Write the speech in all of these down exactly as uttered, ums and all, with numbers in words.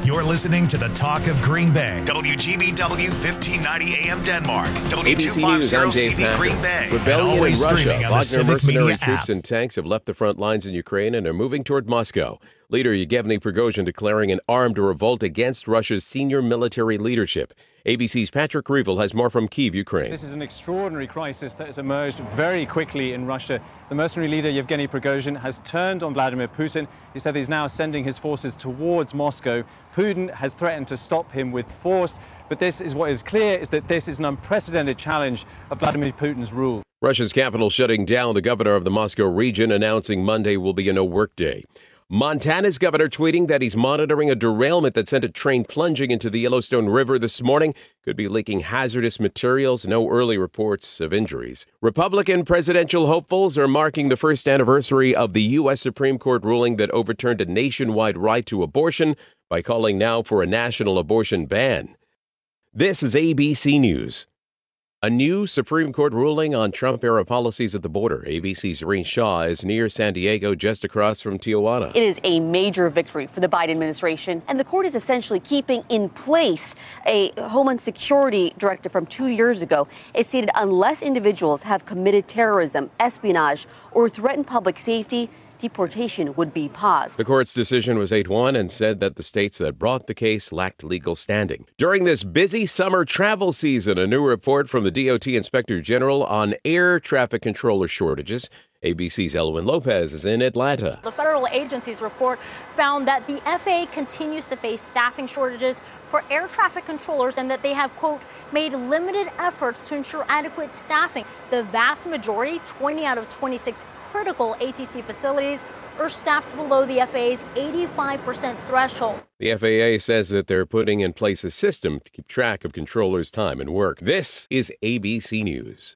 You're listening to the Talk of Green Bay. W G B W fifteen ninety A M Denmark. A B C News, I'm Dave Packer. Green Bay. Rebellion in Russia. Wagner mercenary troops app. and tanks have left the front lines in Ukraine and are moving toward Moscow. Leader Yevgeny Prigozhin declaring an armed revolt against Russia's senior military leadership. A B C's Patrick Reevell has more from Kyiv, Ukraine. This is an extraordinary crisis that has emerged very quickly in Russia. The mercenary leader Yevgeny Prigozhin has turned on Vladimir Putin. He said he's now sending his forces towards Moscow. Putin has threatened to stop him with force. But this is what is clear, is that this is an unprecedented challenge of Vladimir Putin's rule. Russia's capital shutting down. The governor of the Moscow region announcing Monday will be a no-work day. Montana's governor tweeting that he's monitoring a derailment that sent a train plunging into the Yellowstone River this morning. Could be leaking hazardous materials. No early reports of injuries. Republican presidential hopefuls are marking the first anniversary of the U S Supreme Court ruling that overturned a nationwide right to abortion by calling now for a national abortion ban. This is A B C News. A new Supreme Court ruling on Trump-era policies at the border. A B C's Irene Shaw is near San Diego, just across from Tijuana. It is a major victory for the Biden administration, and the court is essentially keeping in place a Homeland Security directive from two years ago. It stated unless individuals have committed terrorism, espionage, or threatened public safety, deportation would be paused. The court's decision was eight one and said that the states that brought the case lacked legal standing. During this busy summer travel season, a new report from the D O T Inspector General on air traffic controller shortages. A B C's Elwin Lopez is in Atlanta. The federal agency's report found that the F A A continues to face staffing shortages for air traffic controllers and that they have, quote, made limited efforts to ensure adequate staffing. The vast majority, twenty out of twenty-six critical A T C facilities, are staffed below the F A A's eighty-five percent threshold. The F A A says that they're putting in place a system to keep track of controllers' time and work. This is A B C News.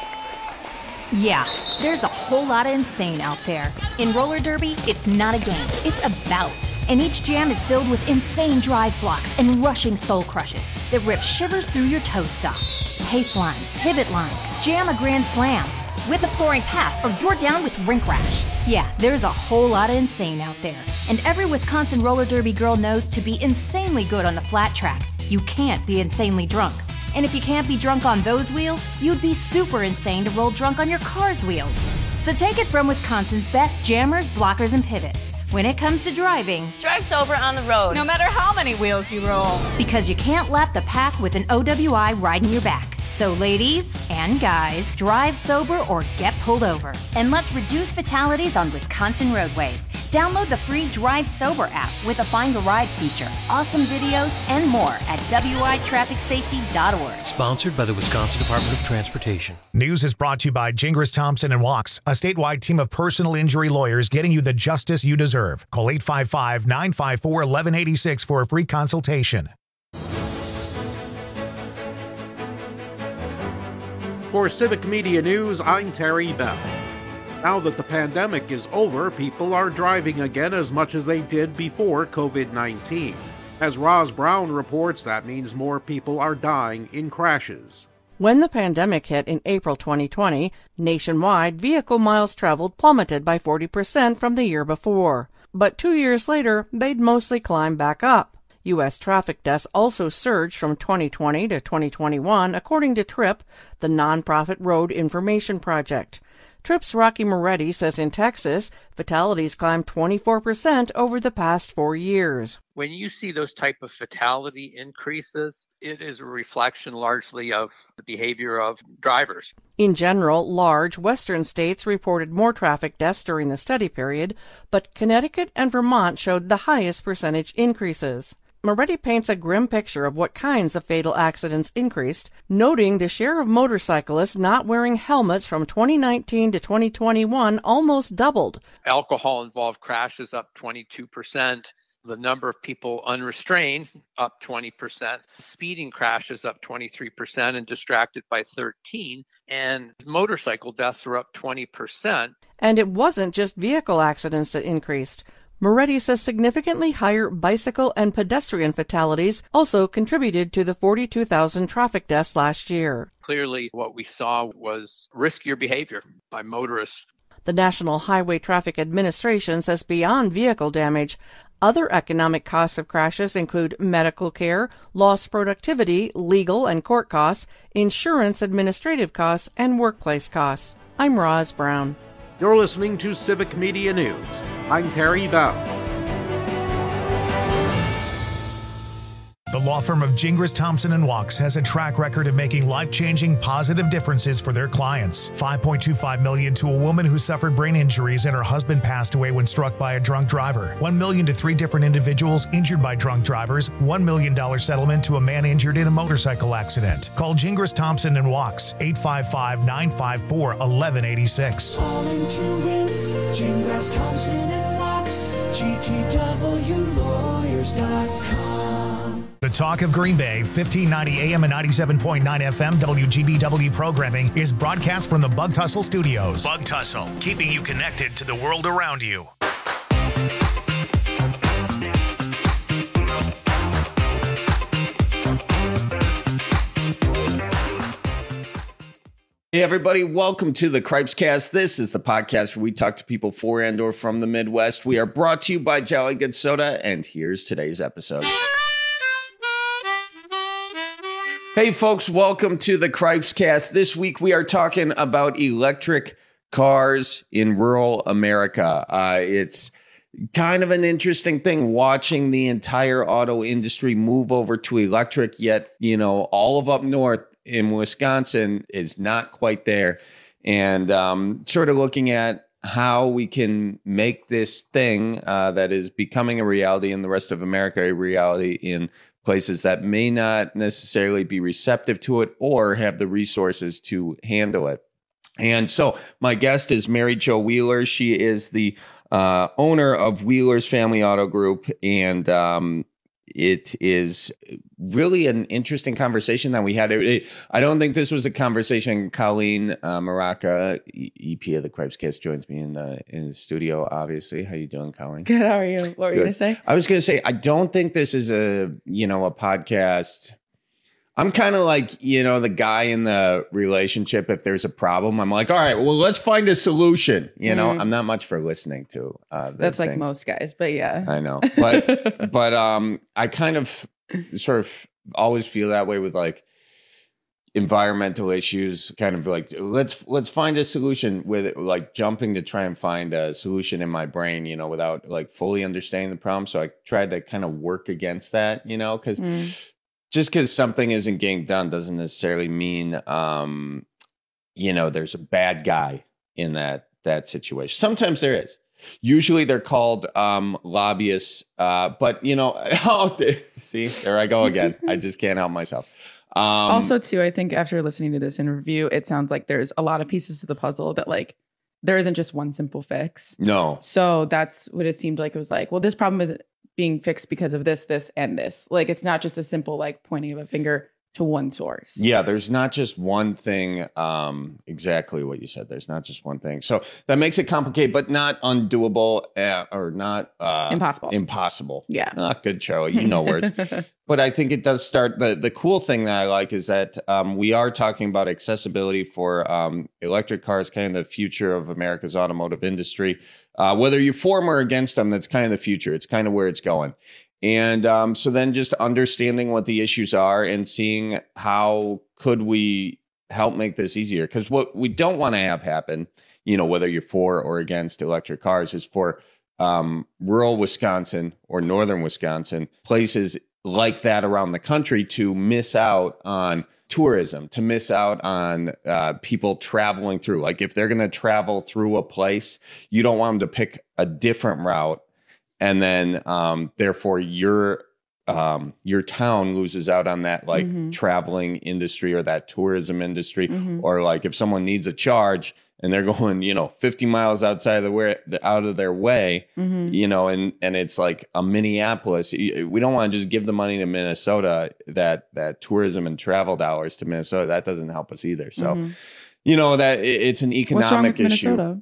Yeah, there's a whole lot of insane out there. In roller derby, it's not a game, it's a bout. And each jam is filled with insane drive blocks and rushing soul crushes that rip shivers through your toe stops. Pace line, pivot line, jam a grand slam, whip a scoring pass, or you're down with rink rash. Yeah, there's a whole lot of insane out there. And every Wisconsin roller derby girl knows to be insanely good on the flat track, you can't be insanely drunk. And if you can't be drunk on those wheels, you'd be super insane to roll drunk on your car's wheels. So take it from Wisconsin's best jammers, blockers, and pivots. When it comes to driving, drive sober on the road, no matter how many wheels you roll. Because you can't lap the pack with an O W I riding your back. So ladies and guys, drive sober or get pulled over. And let's reduce fatalities on Wisconsin roadways. Download the free Drive Sober app with a Find a Ride feature, awesome videos, and more at W I traffic safety dot org. Sponsored by the Wisconsin Department of Transportation. News is brought to you by Gingras Thompson and Walks, a statewide team of personal injury lawyers getting you the justice you deserve. Call eight five five, nine five four, one one eight six for a free consultation. For Civic Media News, I'm Terry Bell. Now that the pandemic is over, people are driving again as much as they did before covid nineteen. As Roz Brown reports, that means more people are dying in crashes. When the pandemic hit in April twenty twenty, nationwide vehicle miles traveled plummeted by forty percent from the year before. But two years later, they'd mostly climbed back up. U S traffic deaths also surged from twenty twenty to twenty twenty-one, according to TRIP, the nonprofit road information project. TRIP's Rocky Moretti says in Texas, fatalities climbed twenty-four percent over the past four years. When you see those type of fatality increases, it is a reflection largely of the behavior of drivers. In general, large western states reported more traffic deaths during the study period, but Connecticut and Vermont showed the highest percentage increases. Moretti paints a grim picture of what kinds of fatal accidents increased, noting the share of motorcyclists not wearing helmets from twenty nineteen to twenty twenty-one almost doubled. Alcohol-involved crashes up twenty-two percent. The number of people unrestrained up twenty percent. Speeding crashes up twenty-three percent and distracted by thirteen. And motorcycle deaths are up twenty percent. And it wasn't just vehicle accidents that increased. Moretti says significantly higher bicycle and pedestrian fatalities also contributed to the forty-two thousand traffic deaths last year. Clearly, what we saw was riskier behavior by motorists. The National Highway Traffic Administration says beyond vehicle damage, Other economic costs of crashes include medical care, lost productivity, legal and court costs, insurance administrative costs, and workplace costs. I'm Roz Brown. You're listening to Civic Media News. I'm Terry Bell. The law firm of Gingras, Thompson and Wachs has a track record of making life-changing positive differences for their clients. five point two five million dollars to a woman who suffered brain injuries and her husband passed away when struck by a drunk driver. one million dollars to three different individuals injured by drunk drivers. one million dollars settlement to a man injured in a motorcycle accident. Call Gingras, Thompson and Wachs, eight five five, nine five four, one one eight six. Calling to win, Gingras, Thompson and Wachs, G T W lawyers dot com. The Talk of Green Bay, fifteen ninety A M and ninety-seven point nine F M W G B W programming is broadcast from the Bug Tussle Studios. Bug Tussle, keeping you connected to the world around you. Hey everybody, welcome to the Cripescast. This is the podcast where we talk to people for and or from the Midwest. We are brought to you by Jolly Good Soda, and here's today's episode. Hey folks, welcome to the Cripescast. This week we are talking about electric cars in rural America. Uh, it's kind of an interesting thing watching the entire auto industry move over to electric, yet, you know, all of up north in Wisconsin is not quite there. And um, sort of looking at how we can make this thing uh, that is becoming a reality in the rest of America a reality in places that may not necessarily be receptive to it or have the resources to handle it. And so my guest is Mary Jo Wheeler. She is the uh, owner of Wheeler's Family Auto Group. And um, it is really an interesting conversation that we had. It, it, I don't think this was a conversation. Colleen uh, Maraca, E P of the Cripescast, joins me in the, in the studio, obviously. How you doing, Colleen? Good. How are you? What were you going to say? I was going to say, I don't think this is a, you know, a podcast. I'm kind of like, you know, the guy in the relationship. If there's a problem, I'm like, all right, well, let's find a solution. You know, mm. I'm not much for listening to. Uh, That's things. like most guys, but yeah. I know. But, but um, I kind of sort of always feel that way with like environmental issues, kind of like, let's, let's find a solution with it, like jumping to try and find a solution in my brain, you know, without like fully understanding the problem. So I tried to kind of work against that, you know, because mm. just because something isn't getting done doesn't necessarily mean, um, you know, there's a bad guy in that that situation. Sometimes there is. Usually they're called um, lobbyists. Uh, but, you know, oh, see, there I go again. I just can't help myself. Um, also, too, I think after listening to this interview, it sounds like there's a lot of pieces to the puzzle that like there isn't just one simple fix. No. So that's what it seemed like. It was like, well, this problem isn't being fixed because of this, this, and this. Like, it's not just a simple, like, pointing of a finger to one source. Yeah, there's not just one thing. Um, exactly what you said. There's not just one thing. So that makes it complicated, but not undoable uh, or not uh, impossible. Impossible. Yeah. Ah, good, Charlie. You know words. But I think it does start. The, the cool thing that I like is that um, we are talking about accessibility for um, electric cars, kind of the future of America's automotive industry. Uh, whether you're for or against them, that's kind of the future. It's kind of where it's going. And um, so then just understanding what the issues are and seeing how could we help make this easier. Because what we don't want to have happen, you know, whether you're for or against electric cars, is for um, rural Wisconsin or northern Wisconsin, places like that around the country to miss out on tourism, to miss out on uh, people traveling through. Like if they're going to travel through a place, you don't want them to pick a different route. And then, um, therefore, your um, your town loses out on that, like mm-hmm. traveling industry or that tourism industry, mm-hmm. or like if someone needs a charge and they're going, you know, fifty miles outside of the way, out of their way, mm-hmm. you know, and and it's like a Minneapolis. We don't want to just give the money to Minnesota, that that tourism and travel dollars to Minnesota. That doesn't help us either. So, mm-hmm. you know, that it's an economic What's wrong with issue. Minnesota?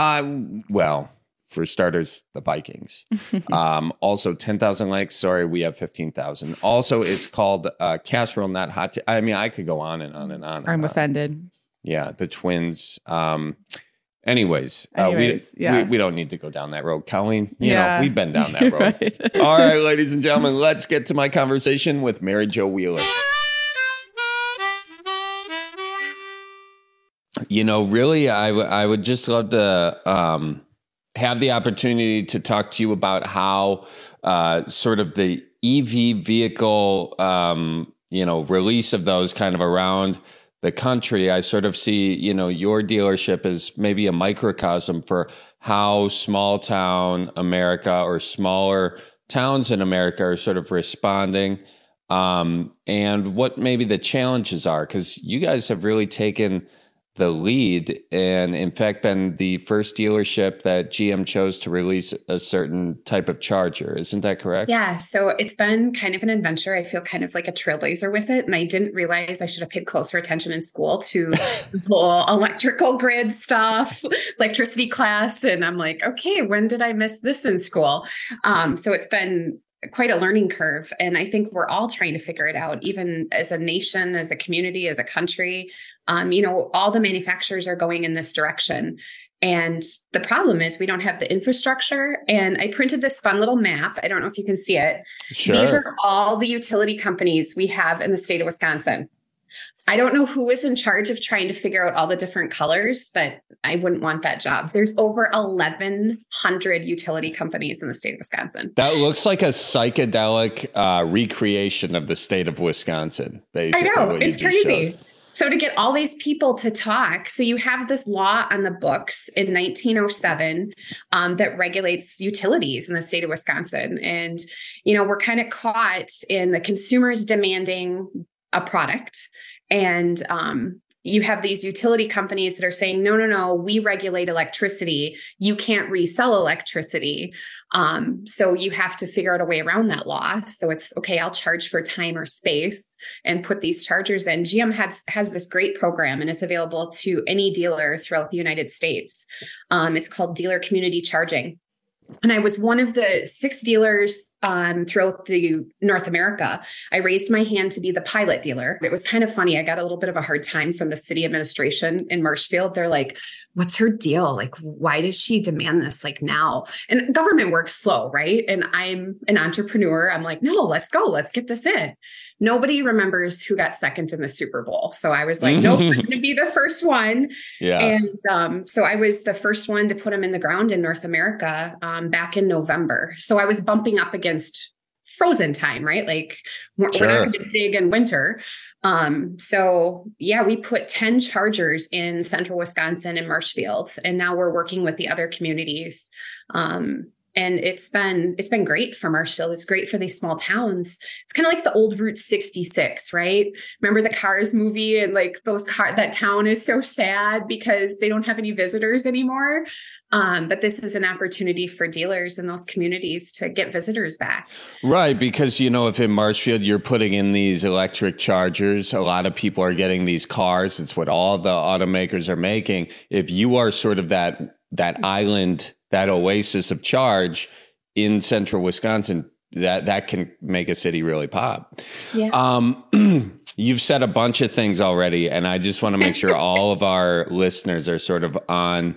Uh, well. For starters, the Vikings. um, also, ten thousand likes. Sorry, we have fifteen thousand. Also, it's called uh, casserole, not hot. T- I mean, I could go on and on and on. I'm and offended. On. Yeah, the Twins. Um, Anyways, Anyways uh, we, yeah. we we don't need to go down that road. Colleen, you Yeah. know, we've been down that road. Right. All right, ladies and gentlemen, let's get to my conversation with Mary Jo Wheeler. You know, really, I, w- I would just love to um, have the opportunity to talk to you about how uh, sort of the E V vehicle, um, you know, release of those kind of around the country. I sort of see, you know, your dealership as maybe a microcosm for how small town America or smaller towns in America are sort of responding, um, and what maybe the challenges are, because you guys have really taken the lead and in fact been the first dealership that G M chose to release a certain type of charger. Isn't that correct? Yeah. So it's been kind of an adventure. I feel kind of like a trailblazer with it. And I didn't realize I should have paid closer attention in school to the whole electrical grid stuff, electricity class. And I'm like, okay, when did I miss this in school? Um, so it's been quite a learning curve. And I think we're all trying to figure it out, even as a nation, as a community, as a country. Um, you know, all the manufacturers are going in this direction. And the problem is we don't have the infrastructure. And I printed this fun little map. I don't know if you can see it. Sure. These are all the utility companies we have in the state of Wisconsin. I don't know who is in charge of trying to figure out all the different colors, but I wouldn't want that job. There's over eleven hundred utility companies in the state of Wisconsin. That looks like a psychedelic uh, recreation of the state of Wisconsin, basically. I know, what you it's just crazy. showed. So to get all these people to talk, so you have this law on the books in nineteen oh seven um, that regulates utilities in the state of Wisconsin. And, you know, we're kind of caught in the consumers demanding a product. And um, you have these utility companies that are saying, no, no, no, we regulate electricity. You can't resell electricity. Um, so you have to figure out a way around that law. So it's okay, I'll charge for time or space and put these chargers in. G M has, has this great program and it's available to any dealer throughout the United States. Um, it's called Dealer Community Charging. And I was one of the six dealers um, throughout the North America. I raised my hand to be the pilot dealer. It was kind of funny. I got a little bit of a hard time from the city administration in Marshfield. They're like, what's her deal? Like, why does she demand this like now? And government works slow, right? And I'm an entrepreneur. I'm like, no, let's go. Let's get this in. Nobody remembers who got second in the Super Bowl. So I was like, nope, I'm going to be the first one. Yeah. And um, so I was the first one to put them in the ground in North America um, back in November. So I was bumping up against frozen time, right? Like we're, Sure. we're not going to dig in winter. Um, so yeah, we put ten chargers in central Wisconsin and Marshfield, and now we're working with the other communities. Um, And it's been it's been great for Marshfield. It's great for these small towns. It's kind of like the old Route sixty-six, right? Remember the Cars movie, and like those car that town is so sad because they don't have any visitors anymore. Um, but this is an opportunity for dealers in those communities to get visitors back. Right, because, you know, if in Marshfield you're putting in these electric chargers, a lot of people are getting these cars. It's what all the automakers are making. If you are sort of that that island, that oasis of charge in central Wisconsin, that that can make a city really pop. Yeah. Um, you've said a bunch of things already, and I just want to make sure all of our listeners are sort of on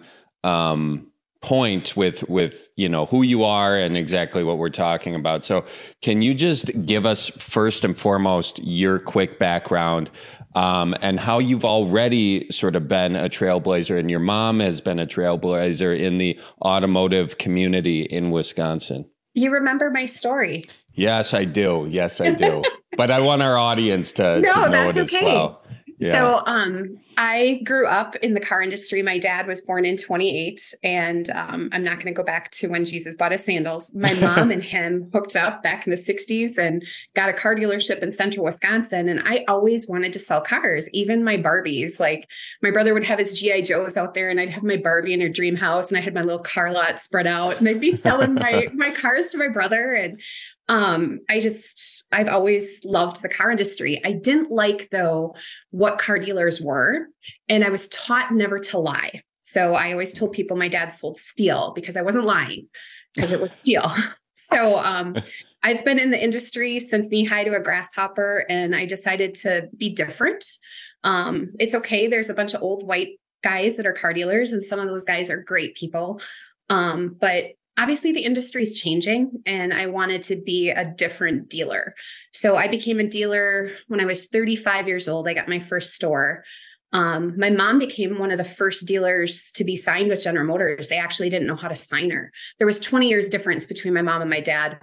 um, point with with you know who you are and exactly what we're talking about. So, can you just give us first and foremost your quick background? Um, and how you've already sort of been a trailblazer, and your mom has been a trailblazer in the automotive community in Wisconsin. You remember my story? Yes, I do. Yes, I do. But I want our audience to, No, to know that's it as okay. well. Yeah. So um, I grew up in the car industry. My dad was born in twenty-eight, and um, I'm not going to go back to when Jesus bought his sandals. My mom and him hooked up back in the sixties and got a car dealership in central Wisconsin. And I always wanted to sell cars, even my Barbies. Like my brother would have his G I Joes out there, and I'd have my Barbie in her dream house, and I had my little car lot spread out, and I'd be selling my my cars to my brother. And Um, I just, I've always loved the car industry. I didn't like, though, what car dealers were. And I was taught never to lie. So I always told people my dad sold steel because I wasn't lying, because it was steel. So um, I've been in the industry since knee high to a grasshopper, and I decided to be different. Um, it's okay. There's a bunch of old white guys that are car dealers, and some of those guys are great people. Um, but obviously the industry is changing, and I wanted to be a different dealer. So I became a dealer when I was thirty-five years old. I got my first store. Um, my mom became one of the first dealers to be signed with General Motors. They actually didn't know how to sign her. There was twenty years difference between my mom and my dad.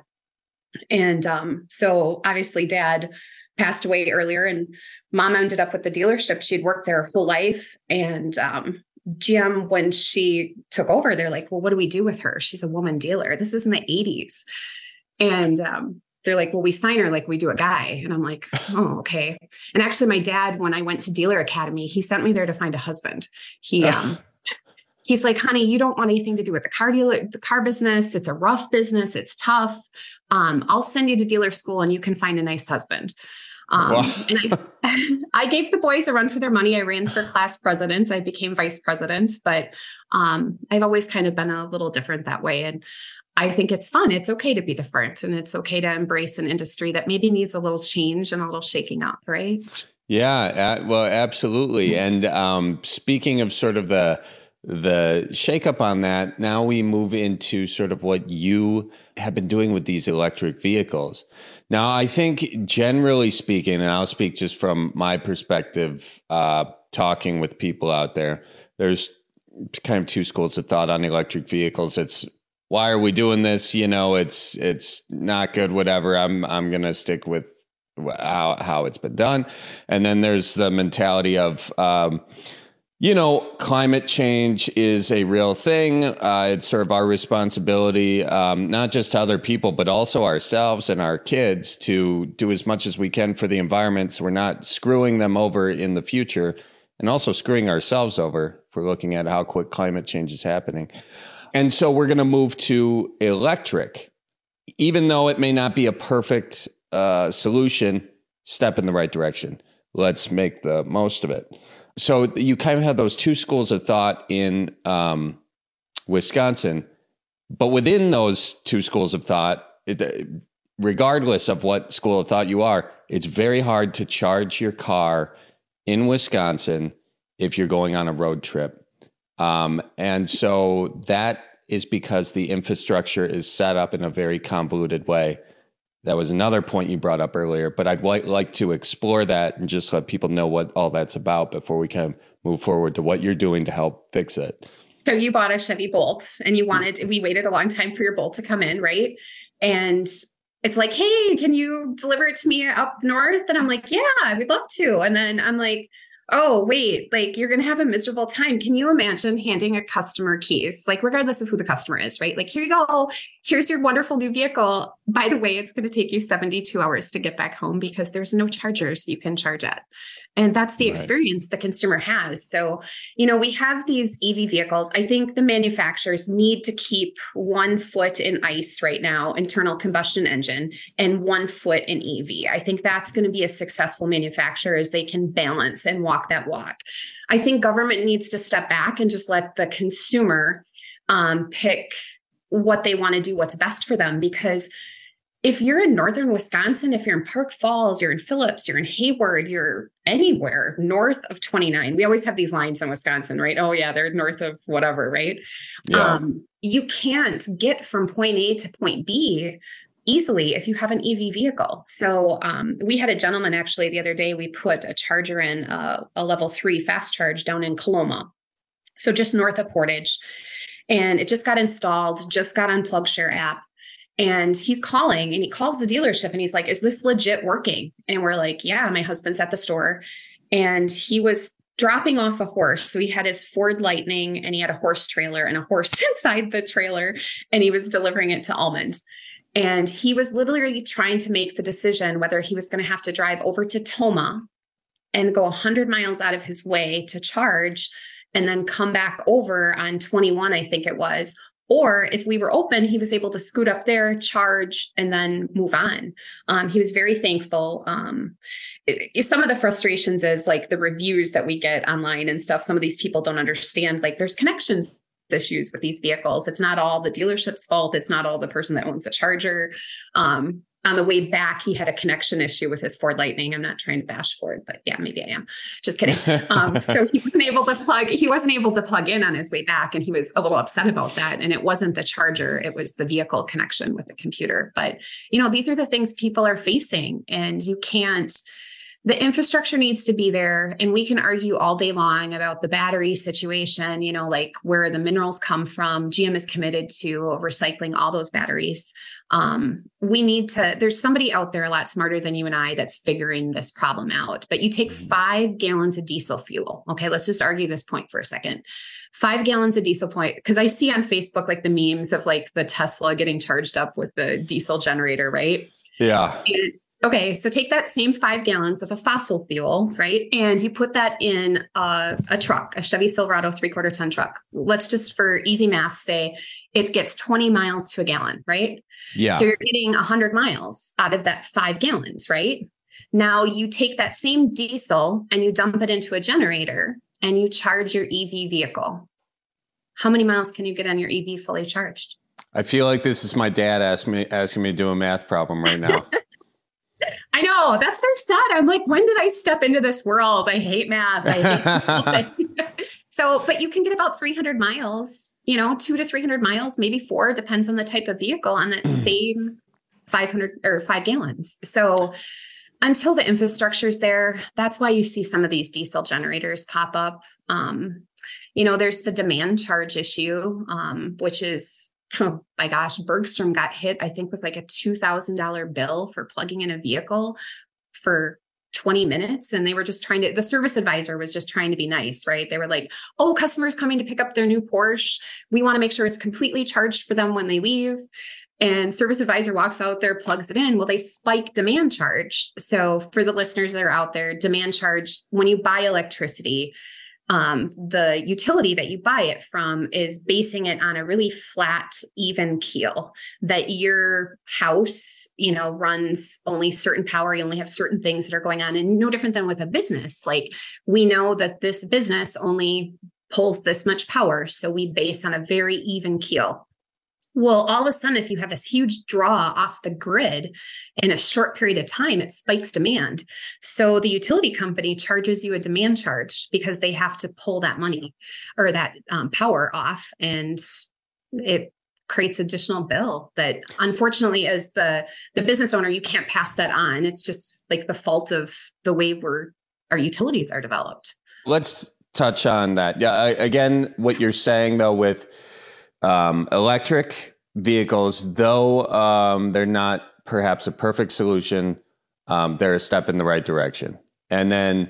And um, so obviously dad passed away earlier, and mom ended up with the dealership. She'd worked there her whole life. And um, G M, when she took over, they're like, well, what do we do with her? She's a woman dealer. This is in the eighties. And um, they're like, well, we sign her like we do a guy. And I'm like, oh, okay. And actually my dad, when I went to Dealer Academy, he sent me there to find a husband. He, um, he's like, honey, you don't want anything to do with the car dealer, the car business. It's a rough business. It's tough. Um, I'll send you to dealer school and you can find a nice husband. Um, wow. And I, I gave the boys a run for their money. I ran for class president. I became vice president, but um, I've always kind of been a little different that way. And I think it's fun. It's okay to be different, and it's okay to embrace an industry that maybe needs a little change and a little shaking up, right? Yeah, uh, well, absolutely. And um, speaking of sort of the the shakeup on that, now we move into sort of what you have been doing with these electric vehicles. Now, I think generally speaking, and I'll speak just from my perspective, uh, talking with people out there, there's kind of two schools of thought on electric vehicles. It's, why are we doing this? You know, it's it's not good, whatever. I'm I'm going to stick with how, how it's been done. And then there's the mentality of, um, you know, climate change is a real thing. Uh, it's sort of our responsibility, um, not just to other people, but also ourselves and our kids to do as much as we can for the environment, so we're not screwing them over in the future, and also screwing ourselves over if we're looking at how quick climate change is happening. And so we're going to move to electric, even though it may not be a perfect uh, solution, step in the right direction. Let's make the most of it. So you kind of have those two schools of thought in um, Wisconsin, but within those two schools of thought, it, regardless of what school of thought you are, it's very hard to charge your car in Wisconsin if you're going on a road trip. Um, and so that is because the infrastructure is set up in a very convoluted way. That was another point you brought up earlier, but I'd like, like to explore that and just let people know what all that's about before we kind of move forward to what you're doing to help fix it. So you bought a Chevy Bolt and you wanted, we waited a long time for your Bolt to come in, right? And it's like, hey, can you deliver it to me up north? And I'm like, yeah, we'd love to. And then I'm like, oh, wait, like you're going to have a miserable time. Can you imagine handing a customer keys, like regardless of who the customer is, right? Like, here you go. Here's your wonderful new vehicle. By the way, it's going to take you seventy-two hours to get back home because there's no chargers you can charge at. And that's the right experience the consumer has. So, you know, we have these E V vehicles. I think the manufacturers need to keep one foot in ICE right now, internal combustion engine, and one foot in E V. I think that's going to be a successful manufacturer as they can balance and walk that walk. I think government needs to step back and just let the consumer um, pick what they want to do, what's best for them. Because if you're in northern Wisconsin, if you're in Park Falls, you're in Phillips, you're in Hayward, you're anywhere north of twenty-nine. We always have these lines in Wisconsin, right? Oh yeah, they're north of whatever, right? Yeah. Um, you can't get from point A to point B easily if you have an E V vehicle. So um, we had a gentleman actually the other day, we put a charger in uh, a level three fast charge down in Coloma. So just north of Portage. And it just got installed, just got on PlugShare app. And he's calling and he calls the dealership and he's like, is this legit working? And we're like, yeah, my husband's at the store. And he was dropping off a horse. So he had his Ford Lightning and he had a horse trailer and a horse inside the trailer. And he was delivering it to Almond. And he was literally trying to make the decision whether he was going to have to drive over to Toma and go one hundred miles out of his way to charge and then come back over on twenty-one, I think it was. Or if we were open, he was able to scoot up there, charge, and then move on. Um, he was very thankful. Um, it, it, some of the frustrations is like the reviews that we get online and stuff. Some of these people don't understand, like there's connections issues with these vehicles. It's not all the dealership's fault. It's not all the person that owns the charger. Um, on the way back, he had a connection issue with his Ford Lightning. I'm not trying to bash Ford, but yeah, maybe I am. Just kidding. Um, so he wasn't able to plug, he wasn't able to plug in on his way back. And he was a little upset about that. And it wasn't the charger, it was the vehicle connection with the computer. But, you know, these are the things people are facing, and you can't, the infrastructure needs to be there. And we can argue all day long about the battery situation, you know, like where the minerals come from. G M is committed to recycling all those batteries. Um, we need to, there's somebody out there a lot smarter than you and I that's figuring this problem out. But you take five gallons of diesel fuel. Okay, let's just argue this point for a second. Five gallons of diesel point, because I see on Facebook like the memes of like the Tesla getting charged up with the diesel generator, right? Yeah. And, okay, so take that same five gallons of a fossil fuel, right? And you put that in a, a truck, a Chevy Silverado three quarter ton truck. Let's just, for easy math, say it gets twenty miles to a gallon, right? Yeah. So you're getting one hundred miles out of that five gallons, right? Now you take that same diesel and you dump it into a generator and you charge your E V vehicle. How many miles can you get on your E V fully charged? I feel like this is my dad asking me, asking me to do a math problem right now. I know, that's so sad. I'm like, when did I step into this world? I hate math. I hate So, but you can get about three hundred miles, you know, two to three hundred miles, maybe four, depends on the type of vehicle, on that same five hundred or five gallons. So until the infrastructure is there, that's why you see some of these diesel generators pop up. Um, you know, there's the demand charge issue, um, which is, oh my gosh, Bergstrom got hit, I think, with like a two thousand dollars bill for plugging in a vehicle for twenty minutes. And they were just trying to, the service advisor was just trying to be nice, right? They were like, oh, customers coming to pick up their new Porsche, we want to make sure it's completely charged for them when they leave. And service advisor walks out there, plugs it in. Well, they spike demand charge. So for the listeners that are out there, demand charge, when you buy electricity, Um, the utility that you buy it from is basing it on a really flat, even keel, that your house, you know, runs only certain power. You only have certain things that are going on, and no different than with a business. Like, we know that this business only pulls this much power. So we base on a very even keel. Well, all of a sudden, if you have this huge draw off the grid in a short period of time, it spikes demand. So the utility company charges you a demand charge because they have to pull that money or that um, power off, and it creates additional bill that, unfortunately, as the the business owner, you can't pass that on. It's just like the fault of the way we're our utilities are developed. Let's touch on that. Yeah, I, again, what you're saying though with Um, electric vehicles, though um, they're not perhaps a perfect solution, um, they're a step in the right direction. And then,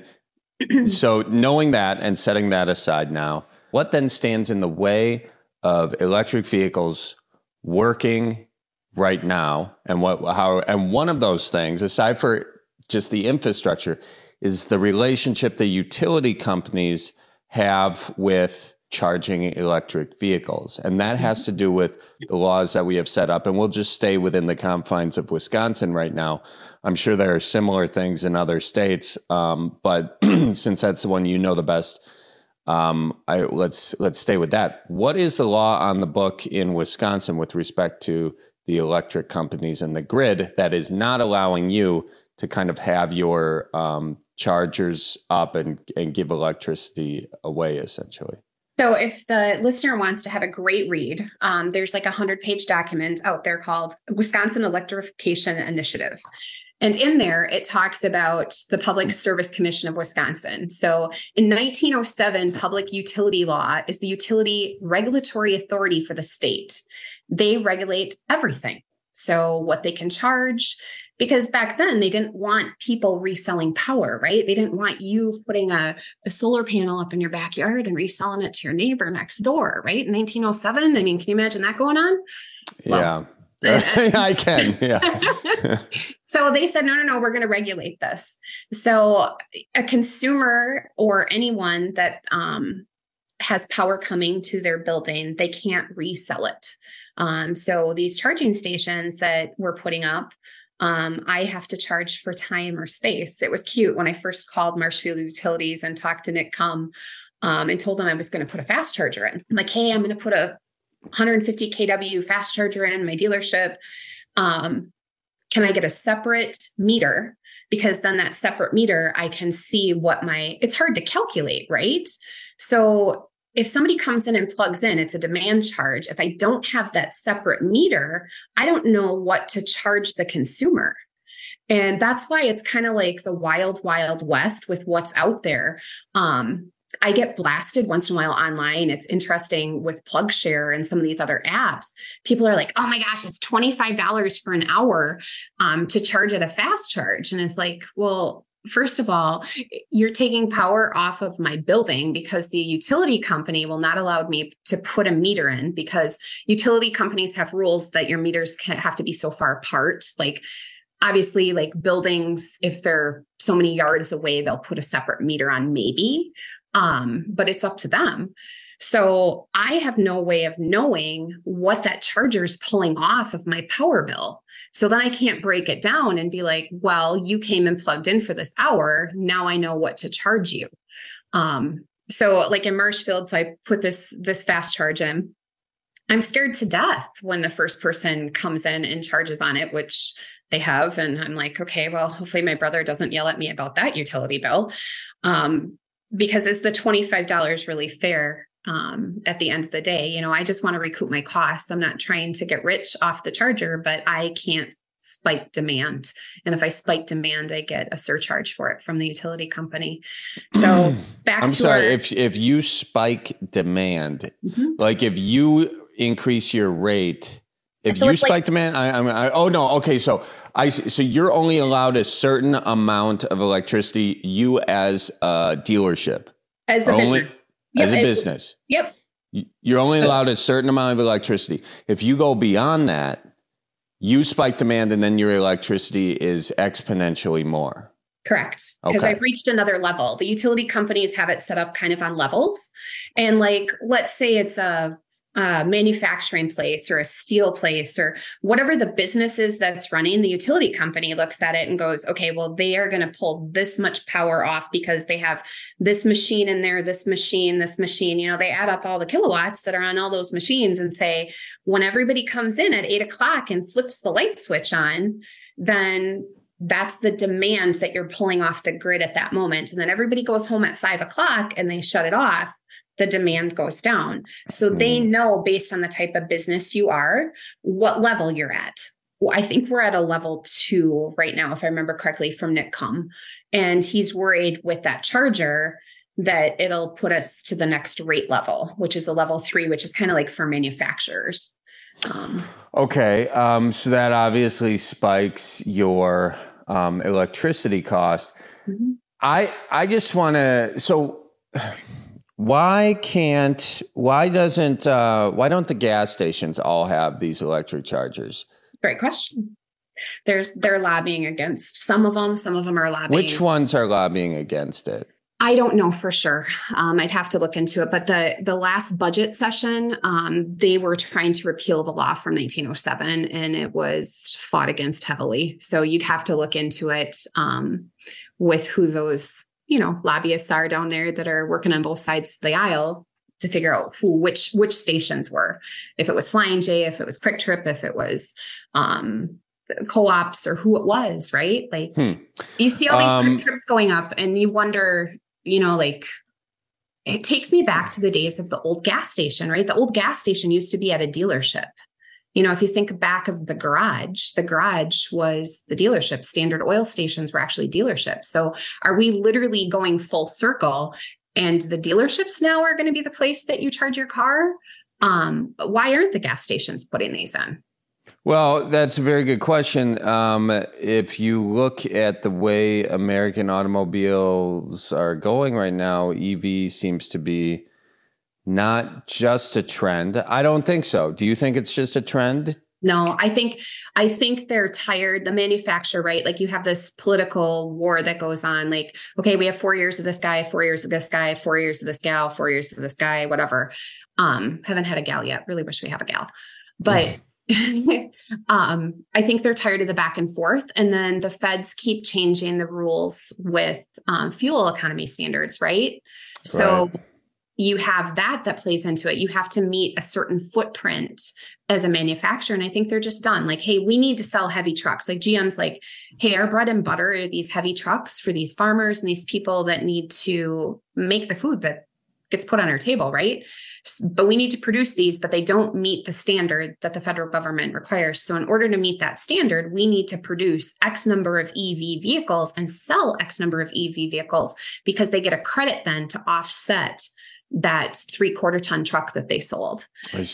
so knowing that and setting that aside now, what then stands in the way of electric vehicles working right now? And what, how, and one of those things, aside for just the infrastructure, is the relationship the utility companies have with charging electric vehicles. And that has to do with the laws that we have set up. And we'll just stay within the confines of Wisconsin right now. I'm sure there are similar things in other states. Um, but since that's the one you know the best, um, I, let's, let's stay with that. What is the law on the book in Wisconsin with respect to the electric companies and the grid that is not allowing you to kind of have your um, chargers up and, and give electricity away, essentially? So if the listener wants to have a great read, um, there's like a hundred page document out there called Wisconsin Electrification Initiative. And in there, it talks about the Public Service Commission of Wisconsin. So in nineteen oh seven, public utility law is the utility regulatory authority for the state. They regulate everything. So what they can charge, because back then they didn't want people reselling power, right? They didn't want you putting a, a solar panel up in your backyard and reselling it to your neighbor next door, right? In nineteen oh seven, I mean, can you imagine that going on? Well, yeah, I can. Yeah. So they said, no, no, no, we're going to regulate this. So a consumer or anyone that um, has power coming to their building, they can't resell it. Um, so these charging stations that we're putting up, Um, I have to charge for time or space. It was cute when I first called Marshfield Utilities and talked to Nick Cum um, and told him I was going to put a fast charger in. I'm like, hey, I'm going to put a one hundred fifty kilowatt fast charger in my dealership. Um, can I get a separate meter? Because then that separate meter, I can see what my, it's hard to calculate, right? So if somebody comes in and plugs in, it's a demand charge. If I don't have that separate meter, I don't know what to charge the consumer. And that's why it's kind of like the wild, wild west with what's out there. Um, I get blasted once in a while online. It's interesting with PlugShare and some of these other apps. People are like, oh my gosh, it's twenty-five dollars for an hour um, to charge at a fast charge. And it's like, well, first of all, you're taking power off of my building because the utility company will not allow me to put a meter in, because utility companies have rules that your meters can have to be so far apart. Like, obviously, like buildings, if they're so many yards away, they'll put a separate meter on maybe. Um, but it's up to them. So I have no way of knowing what that charger is pulling off of my power bill. So then I can't break it down and be like, well, you came and plugged in for this hour. Now I know what to charge you. Um, so like in Marshfield, so I put this, this fast charge in. I'm scared to death when the first person comes in and charges on it, which they have. And I'm like, okay, well, hopefully my brother doesn't yell at me about that utility bill. Um, Because is the twenty-five dollars really fair um, at the end of the day? You know, I just want to recoup my costs. I'm not trying to get rich off the charger, but I can't spike demand. And if I spike demand, I get a surcharge for it from the utility company. So back I'm to sorry, our- if if you spike demand, Mhm. like if you increase your rate, if So you it's like- spike demand, I, I mean, I, oh no, okay, so I so you're only allowed a certain amount of electricity. You as a dealership, As a are only- business. as Yep, a it- business, Yep. you're only So- allowed a certain amount of electricity. If you go beyond that, you spike demand, and then your electricity is exponentially more. Correct. Because Okay. I've reached another level. The utility companies have it set up kind of on levels. And like, let's say it's a, a manufacturing place or a steel place or whatever the business is that's running, the utility company looks at it and goes, okay, well, they are going to pull this much power off because they have this machine in there, this machine, this machine. You know, they add up all the kilowatts that are on all those machines and say, when everybody comes in at eight o'clock and flips the light switch on, then that's the demand that you're pulling off the grid at that moment. And then everybody goes home at five o'clock and they shut it off. The demand goes down. So they know based on the type of business you are, what level you're at. Well, I think we're at a level two right now, if I remember correctly, from Nick Cum. And he's worried with that charger that it'll put us to the next rate level, which is a level three, which is kind of like for manufacturers. Um, Okay, um, so that obviously spikes your um, electricity cost. Mm-hmm. I I just want to. So why can't? Why doesn't? Uh, why don't the gas stations all have these electric chargers? Great question. There's they're lobbying against some of them. Some of them are lobbying. Which ones are lobbying against it? I don't know for sure. Um, I'd have to look into it. But the the last budget session, um, they were trying to repeal the law from nineteen oh seven, and it was fought against heavily. So you'd have to look into it um, with who those, you know, lobbyists are down there that are working on both sides of the aisle to figure out who which which stations were. If it was Flying J, if it was Quick Trip, if it was um, co-ops, or who it was, right? Like Hmm. you see all these Um, Quick Trips going up, and you wonder. You know, like it takes me back to the days of the old gas station, right? The old gas station used to be at a dealership. You know, if you think back of the garage, the garage was the dealership. Standard oil stations were actually dealerships. So are we literally going full circle, and the dealerships now are going to be the place that you charge your car? Um, but why aren't the gas stations putting these in? Well, that's a very good question. Um, if you look at the way American automobiles are going right now, E V seems to be not just a trend. I don't think so. Do you think it's just a trend? No, I think I think they're tired. The manufacturer, right? Like you have this political war that goes on. Like, okay, we have four years of this guy, four years of this guy, four years of this gal, four years of this guy, whatever. Um, haven't had a gal yet. Really wish we have a gal, but um, I think they're tired of the back and forth. And then the feds keep changing the rules with um, fuel economy standards, right? So. Right. you have that that plays into it. You have to meet a certain footprint as a manufacturer. And I think they're just done. Like, hey, we need to sell heavy trucks. Like G M's like, hey, our bread and butter are these heavy trucks for these farmers and these people that need to make the food that gets put on our table, right? But we need to produce these, but they don't meet the standard that the federal government requires. So in order to meet that standard, we need to produce X number of E V vehicles and sell X number of E V vehicles because they get a credit then to offset that three quarter ton truck that they sold.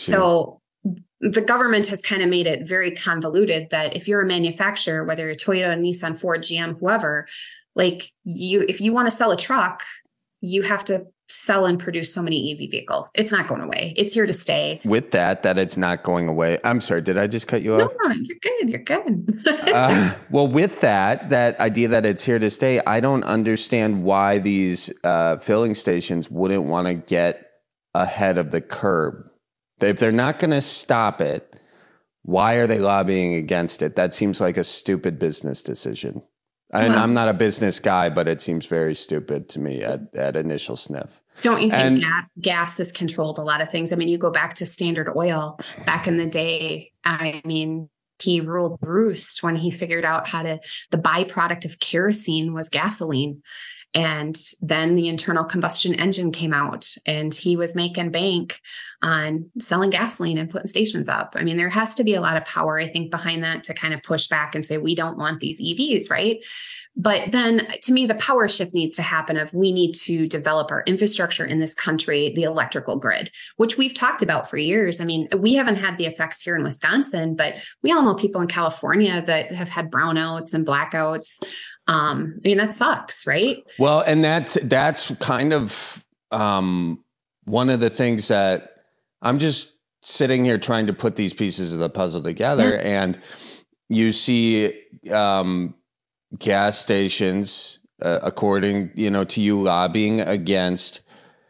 So the government has kind of made it very convoluted that if you're a manufacturer, whether you're Toyota, Nissan, Ford, G M, whoever, like you, if you want to sell a truck, you have to sell and produce so many E V vehicles. It's not going away. It's here to stay. With that, that it's not going away. I'm sorry, did I just cut you off? No, you're good. You're good. uh, well, with that, that idea that it's here to stay, I don't understand why these uh, filling stations wouldn't want to get ahead of the curb. If they're not going to stop it, why are they lobbying against it? That seems like a stupid business decision. And well, I'm not a business guy, but it seems very stupid to me at, at initial sniff. Don't you think and, ga- gas has controlled a lot of things? I mean, you go back to Standard Oil back in the day. I mean, he ruled roost when he figured out how to, the byproduct of kerosene was gasoline. And then the internal combustion engine came out and he was making bank on selling gasoline and putting stations up. I mean, there has to be a lot of power, I think, behind that to kind of push back and say, we don't want these E Vs, right? But then to me, the power shift needs to happen of we need to develop our infrastructure in this country, the electrical grid, which we've talked about for years. I mean, we haven't had the effects here in Wisconsin, but we all know people in California that have had brownouts and blackouts. Um, I mean, that sucks, right? Well, and that that's kind of um, one of the things that I'm just sitting here trying to put these pieces of the puzzle together, yeah. And you see um, gas stations, uh, according you know to you, lobbying against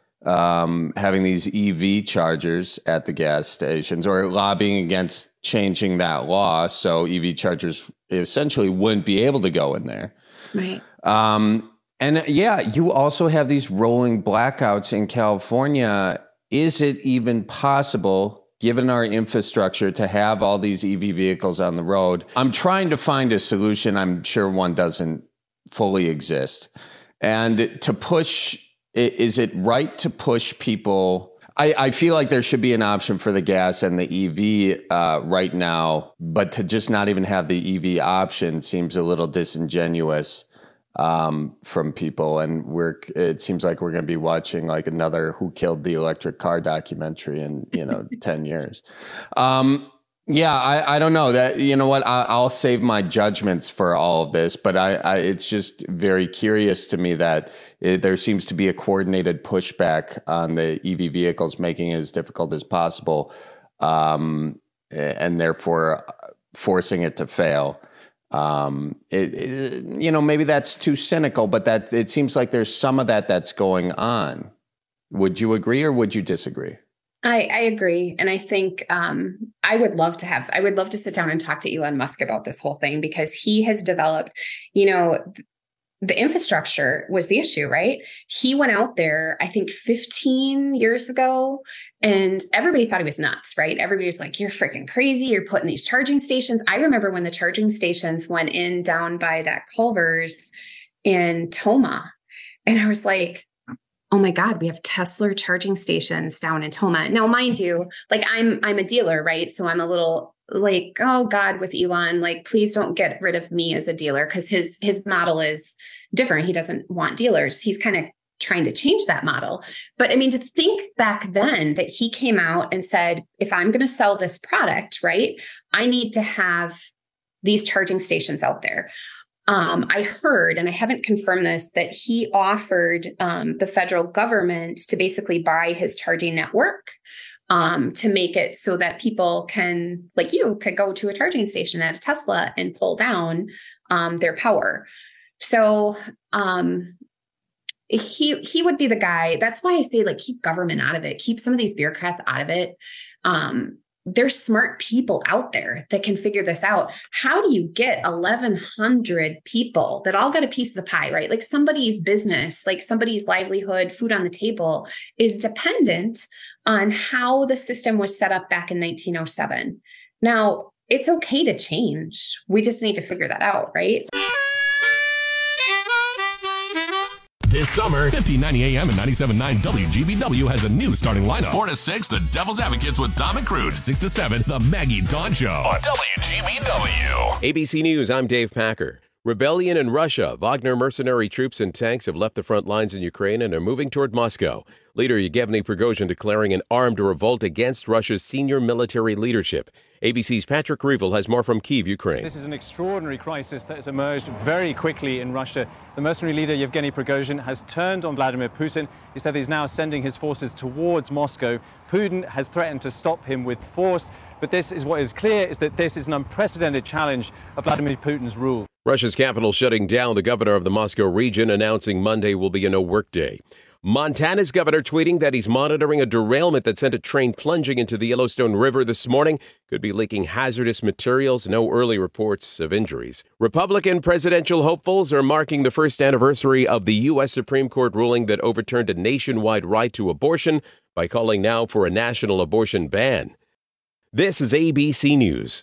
um, having these E V chargers at the gas stations, or lobbying against changing that law so E V chargers essentially wouldn't be able to go in there. Right. Um, and yeah, you also have these rolling blackouts in California. Is it even possible, given our infrastructure, to have all these E V vehicles on the road? I'm trying to find a solution. I'm sure one doesn't fully exist. And to push, is it right to push people? I, I feel like there should be an option for the gas and the E V uh, right now, but to just not even have the E V option seems a little disingenuous um, from people. And we're it seems like we're going to be watching like another Who Killed the Electric Car documentary in, you know, ten years. Um, yeah, I, I don't know that, you know what, I, I'll save my judgments for all of this, but I, I it's just very curious to me that it, there seems to be a coordinated pushback on the E V vehicles, making it as difficult as possible, um, and therefore forcing it to fail. Um, it, it, you know, maybe that's too cynical, but that it seems like there's some of that that's going on. Would you agree or would you disagree? I, I agree. And I think um, I would love to have, I would love to sit down and talk to Elon Musk about this whole thing, because he has developed, you know, th- the infrastructure was the issue, right? He went out there, I think fifteen years ago, and everybody thought he was nuts, right? Everybody was like, you're freaking crazy. You're putting these charging stations. I remember when the charging stations went in down by that Culver's in Toma. And I was like, oh my God, we have Tesla charging stations down in Toma. Now, mind you, like I'm, I'm a dealer, right? So I'm a little like, oh God, with Elon, like, please don't get rid of me as a dealer. Cause his, his model is different. He doesn't want dealers. He's kind of trying to change that model. But I mean, to think back then that he came out and said, if I'm going to sell this product, right, I need to have these charging stations out there. Um, I heard, and I haven't confirmed this, that he offered um, the federal government to basically buy his charging network um, to make it so that people can, like you, could go to a charging station at a Tesla and pull down um, their power. So um, he he would be the guy. That's why I say, like, keep government out of it. Keep some of these bureaucrats out of it. Um, there's smart people out there that can figure this out. How do you get eleven hundred people that all got a piece of the pie, right? Like somebody's business, like somebody's livelihood, food on the table is dependent on how the system was set up back in nineteen oh seven. Now, it's okay to change. We just need to figure that out, right? This summer, fifteen ninety A M and ninety-seven point nine W G B W has a new starting lineup. four to six, The Devil's Advocates with Dom and Crude. six to seven, The Maggie Dawn Show on W G B W. A B C News, I'm Dave Packer. Rebellion in Russia. Wagner mercenary troops and tanks have left the front lines in Ukraine and are moving toward Moscow. Leader Yevgeny Prigozhin declaring an armed revolt against Russia's senior military leadership. A B C's Patrick Reevell has more from Kyiv, Ukraine. This is an extraordinary crisis that has emerged very quickly in Russia. The mercenary leader Yevgeny Prigozhin has turned on Vladimir Putin. He said he's now sending his forces towards Moscow. Putin has threatened to stop him with force. But this is what is clear, is that this is an unprecedented challenge of Vladimir Putin's rule. Russia's capital shutting down. The governor of the Moscow region announcing Monday will be a no-work day. Montana's governor tweeting that he's monitoring a derailment that sent a train plunging into the Yellowstone River this morning. Could be leaking hazardous materials. No early reports of injuries. Republican presidential hopefuls are marking the first anniversary of the U S Supreme Court ruling that overturned a nationwide right to abortion by calling now for a national abortion ban. This is A B C News.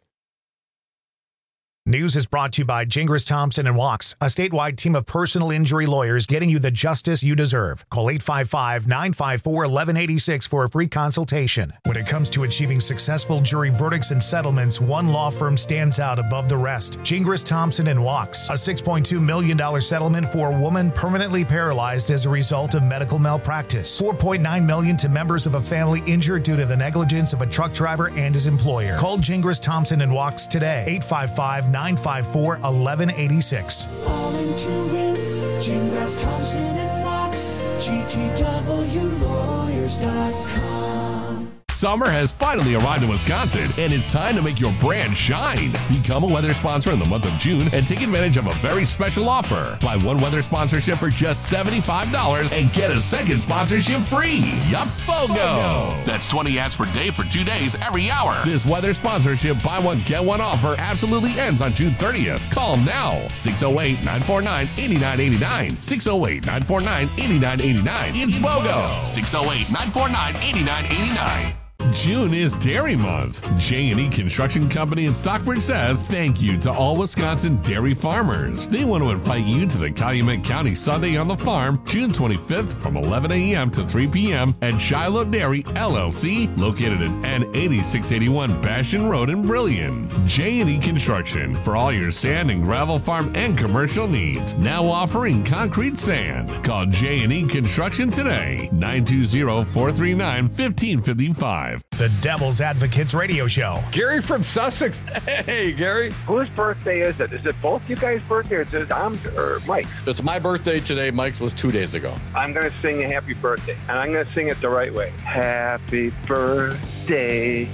News is brought to you by Gingras Thompson and Walks, a statewide team of personal injury lawyers getting you the justice you deserve. Call eight five five, nine five four, one one eight six for a free consultation. When it comes to achieving successful jury verdicts and settlements, one law firm stands out above the rest. Gingras Thompson and Walks, a six point two million dollars settlement for a woman permanently paralyzed as a result of medical malpractice. four point nine million dollars to members of a family injured due to the negligence of a truck driver and his employer. Call Gingras Thompson and Walks today. eight five five, nine five four, one one eight six. All in to win. Gingras Thompson and Walks. G T W lawyers dot com. Summer has finally arrived in Wisconsin, and it's time to make your brand shine. Become a weather sponsor in the month of June and take advantage of a very special offer. Buy one weather sponsorship for just seventy-five dollars and get a second sponsorship free. Yup, BOGO! That's twenty ads per day for two days every hour. This weather sponsorship buy one, get one offer absolutely ends on June thirtieth. Call now. six oh eight, nine four nine, eight nine eight nine. six oh eight, nine four nine, eight nine eight nine. It's BOGO! six oh eight, nine four nine, eight nine eight nine. June is Dairy Month. J and E Construction Company in Stockbridge says thank you to all Wisconsin dairy farmers. They want to invite you to the Calumet County Sunday on the Farm, June twenty-fifth from eleven a m to three p m at Shiloh Dairy, L L C, located at N eighty-six eighty-one Bastion Road in Brillion. J and E Construction, for all your sand and gravel farm and commercial needs. Now offering concrete sand. Call J and E Construction today, nine two zero, four three nine, one five five five. The Devil's Advocates Radio Show. Gary from Sussex. Hey, Gary. Whose birthday is it? Is it both you guys' birthday or is it Dom's or Mike's? It's my birthday today. Mike's was two days ago. I'm going to sing a happy birthday, and I'm going to sing it the right way. Happy birthday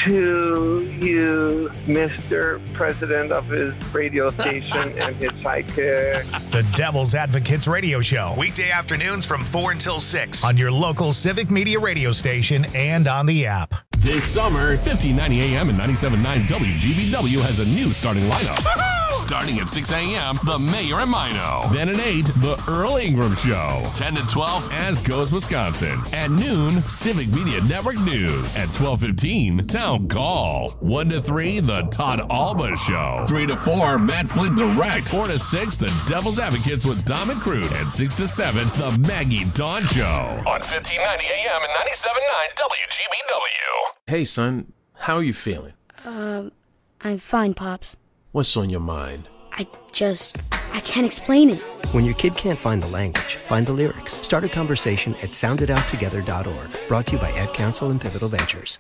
to you, Mister President of his radio station and his sidekick. The Devil's Advocates Radio Show. Weekday afternoons from four until six on your local Civic Media radio station and on the app. This summer, fifteen ninety A M and ninety-seven point nine W G B W has a new starting lineup. Starting at six a m, The Mayor and Mino. Then at eight, The Earl Ingram Show. ten to twelve, As Goes Wisconsin. At noon, Civic Media Network News. At twelve fifteen, Town Call. one to three, The Todd Alba Show. three to four, Matt Flint Direct. four to six, The Devil's Advocates with Dom and Crude. And six to seven, The Maggie Dawn Show. On fifteen ninety A M and ninety-seven point nine W G B W. Hey, son, how are you feeling? Um, I'm fine, Pops. What's on your mind? I just, I can't explain it. When your kid can't find the language, find the lyrics. Start a conversation at sound it out together dot org. Brought to you by Ad Council and Pivotal Ventures.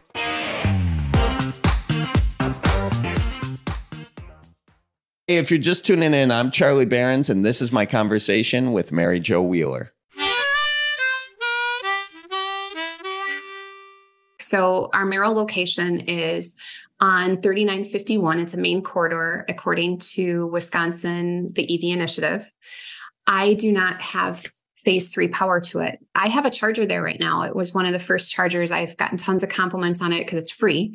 Hey, if you're just tuning in, I'm Charlie Behrens, and this is my conversation with Mary Jo Wheeler. So our Merrill location is on thirty-nine fifty-one. It's a main corridor, according to Wisconsin, the E V initiative. I do not have phase three power to it. I have a charger there right now. It was one of the first chargers. I've gotten tons of compliments on it because it's free.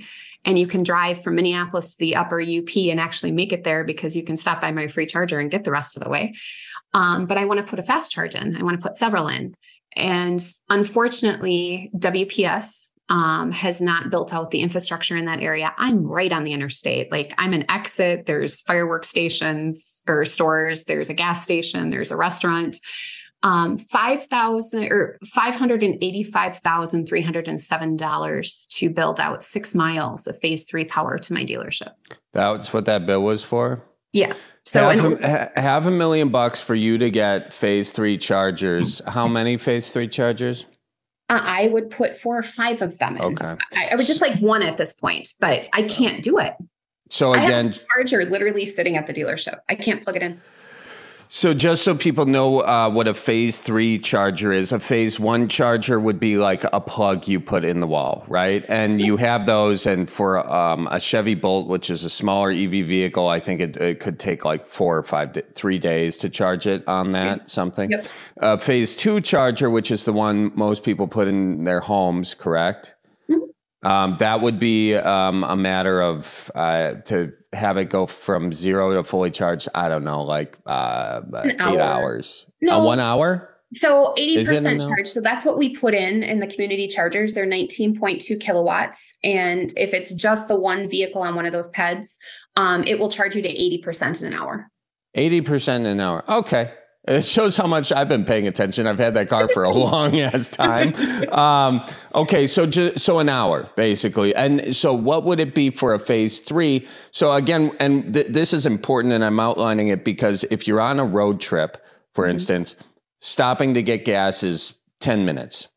and you can drive from Minneapolis to the upper U P and actually make it there because you can stop by my free charger and get the rest of the way. Um, but I want to put a fast charge in. I want to put several in. And unfortunately, W P S um, has not built out the infrastructure in that area. I'm right on the interstate. Like I'm an exit. There's fireworks stations or stores. There's a gas station. There's a restaurant. Um, five thousand or five hundred eighty-five thousand three hundred seven dollars to build out six miles of phase three power to my dealership. That's what that bill was for? Yeah. So half, and, a, half a million bucks for you to get phase three chargers. How many phase three chargers? Uh, I would put four or five of them in. Okay. I, I would just like one at this point, but I can't do it. So I again, have a charger literally sitting at the dealership. I can't plug it in. So just so people know uh, what a phase three charger is, a phase one charger would be like a plug you put in the wall, right? And you have those, and for um, a Chevy Bolt, which is a smaller E V vehicle, I think it, it could take like four or five, three days to charge it on that, yes. something. Yep. Uh, phase two charger, which is the one most people put in their homes, correct? Mm-hmm. Um, that would be um, a matter of uh, to have it go from zero to fully charged. I don't know, like uh, eight hour. hours. No, uh, one hour. So eighty percent charge. So that's what we put in in the community chargers. They're nineteen point two kilowatts. And if it's just the one vehicle on one of those P E Ds, um, it will charge you to eighty percent in an hour. eighty percent an hour. Okay. It shows how much I've been paying attention. I've had that car for a long ass time. Um, okay, so ju- so an hour basically, and so what would it be for a phase three? So again, and th- this is important, and I'm outlining it because if you're on a road trip, for mm-hmm. instance, stopping to get gas is ten minutes.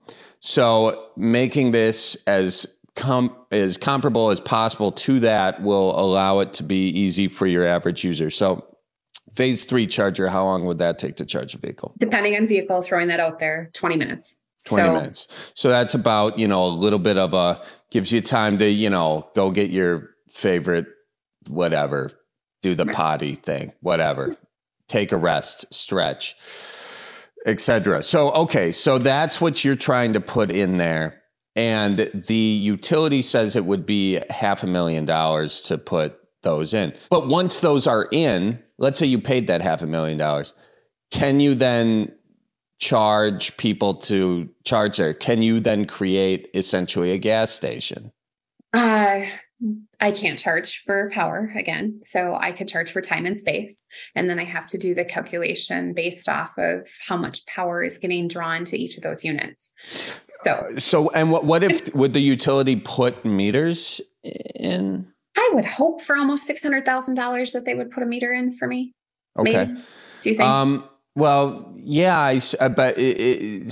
So making this as com- as comparable as possible to that will allow it to be easy for your average user. So. Phase three charger, how long would that take to charge a vehicle? Depending on vehicle, throwing that out there, twenty minutes. twenty so, minutes. So that's about, you know, a little bit of a, gives you time to, you know, go get your favorite, whatever, do the potty thing, whatever, take a rest, stretch, et cetera. So, okay. So that's what you're trying to put in there. And the utility says it would be half a million dollars to put those in. But once those are in, let's say you paid that half a million dollars, can you then charge people to charge there? Can you then create essentially a gas station? Uh, I can't charge for power again. So I could charge for time and space. And then I have to do the calculation based off of how much power is getting drawn to each of those units. So, so and what, what if, would the utility put meters in? I would hope for almost six hundred thousand dollars that they would put a meter in for me. Okay. Maybe. Do you think? Um, well, yeah, I, but it, it,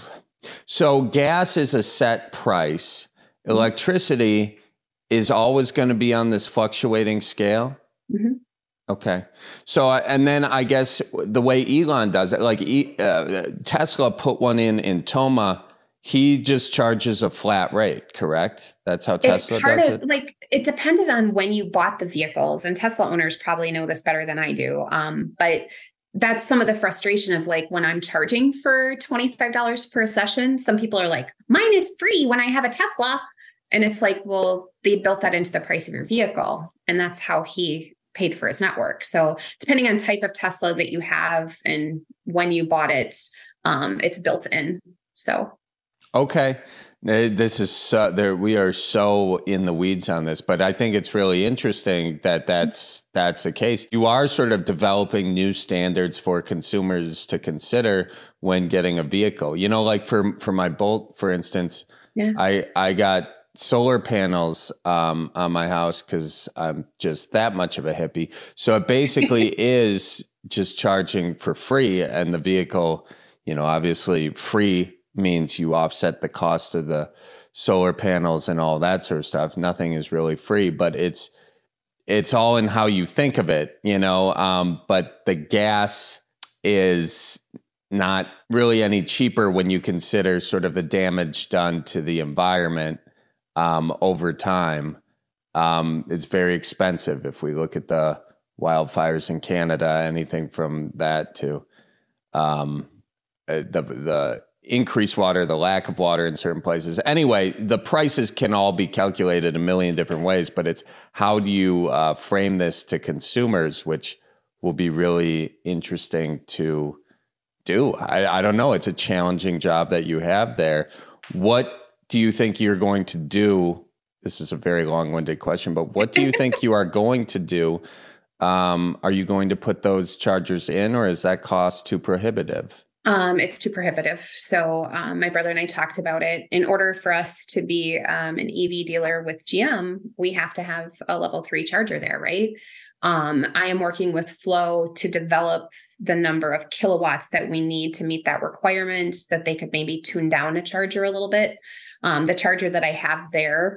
so gas is a set price. Electricity is always going to be on this fluctuating scale. Mm-hmm. Okay. So, and then I guess the way Elon does it, like uh, Tesla put one in in Toma. He just charges a flat rate, correct? That's how Tesla it's part does of, it? Like, it depended on when you bought the vehicles, and Tesla owners probably know this better than I do. Um, but that's some of the frustration of like when I'm charging for twenty-five dollars per session, some people are like, mine is free when I have a Tesla. And it's like, well, they built that into the price of your vehicle. And that's how he paid for his network. So depending on type of Tesla that you have and when you bought it, um, it's built in. So. Okay. This is uh, there. We are so in the weeds on this, but I think it's really interesting that that's that's the case. You are sort of developing new standards for consumers to consider when getting a vehicle. You know, like for for my Bolt, for instance, yeah. I I got solar panels um, on my house because I'm just that much of a hippie. So it basically is just charging for free, and the vehicle, you know, obviously free means you offset the cost of the solar panels and all that sort of stuff. Nothing is really free, but it's it's all in how you think of it, you know. Um, but the gas is not really any cheaper when you consider sort of the damage done to the environment um, over time. Um, it's very expensive if we look at the wildfires in Canada, anything from that to um, the the increased water, the lack of water in certain places. Anyway, the prices can all be calculated a million different ways, but it's how do you uh, frame this to consumers, which will be really interesting to do. I, I don't know. It's a challenging job that you have there. What do you think you're going to do? This is a very long-winded question, but what do you think you are going to do? Um, are you going to put those chargers in, or is that cost too prohibitive? Um, it's too prohibitive. So um, my brother and I talked about it. In order for us to be um, an E V dealer with G M, we have to have a level three charger there, right? Um, I am working with Flow to develop the number of kilowatts that we need to meet that requirement, that they could maybe tune down a charger a little bit. Um, the charger that I have there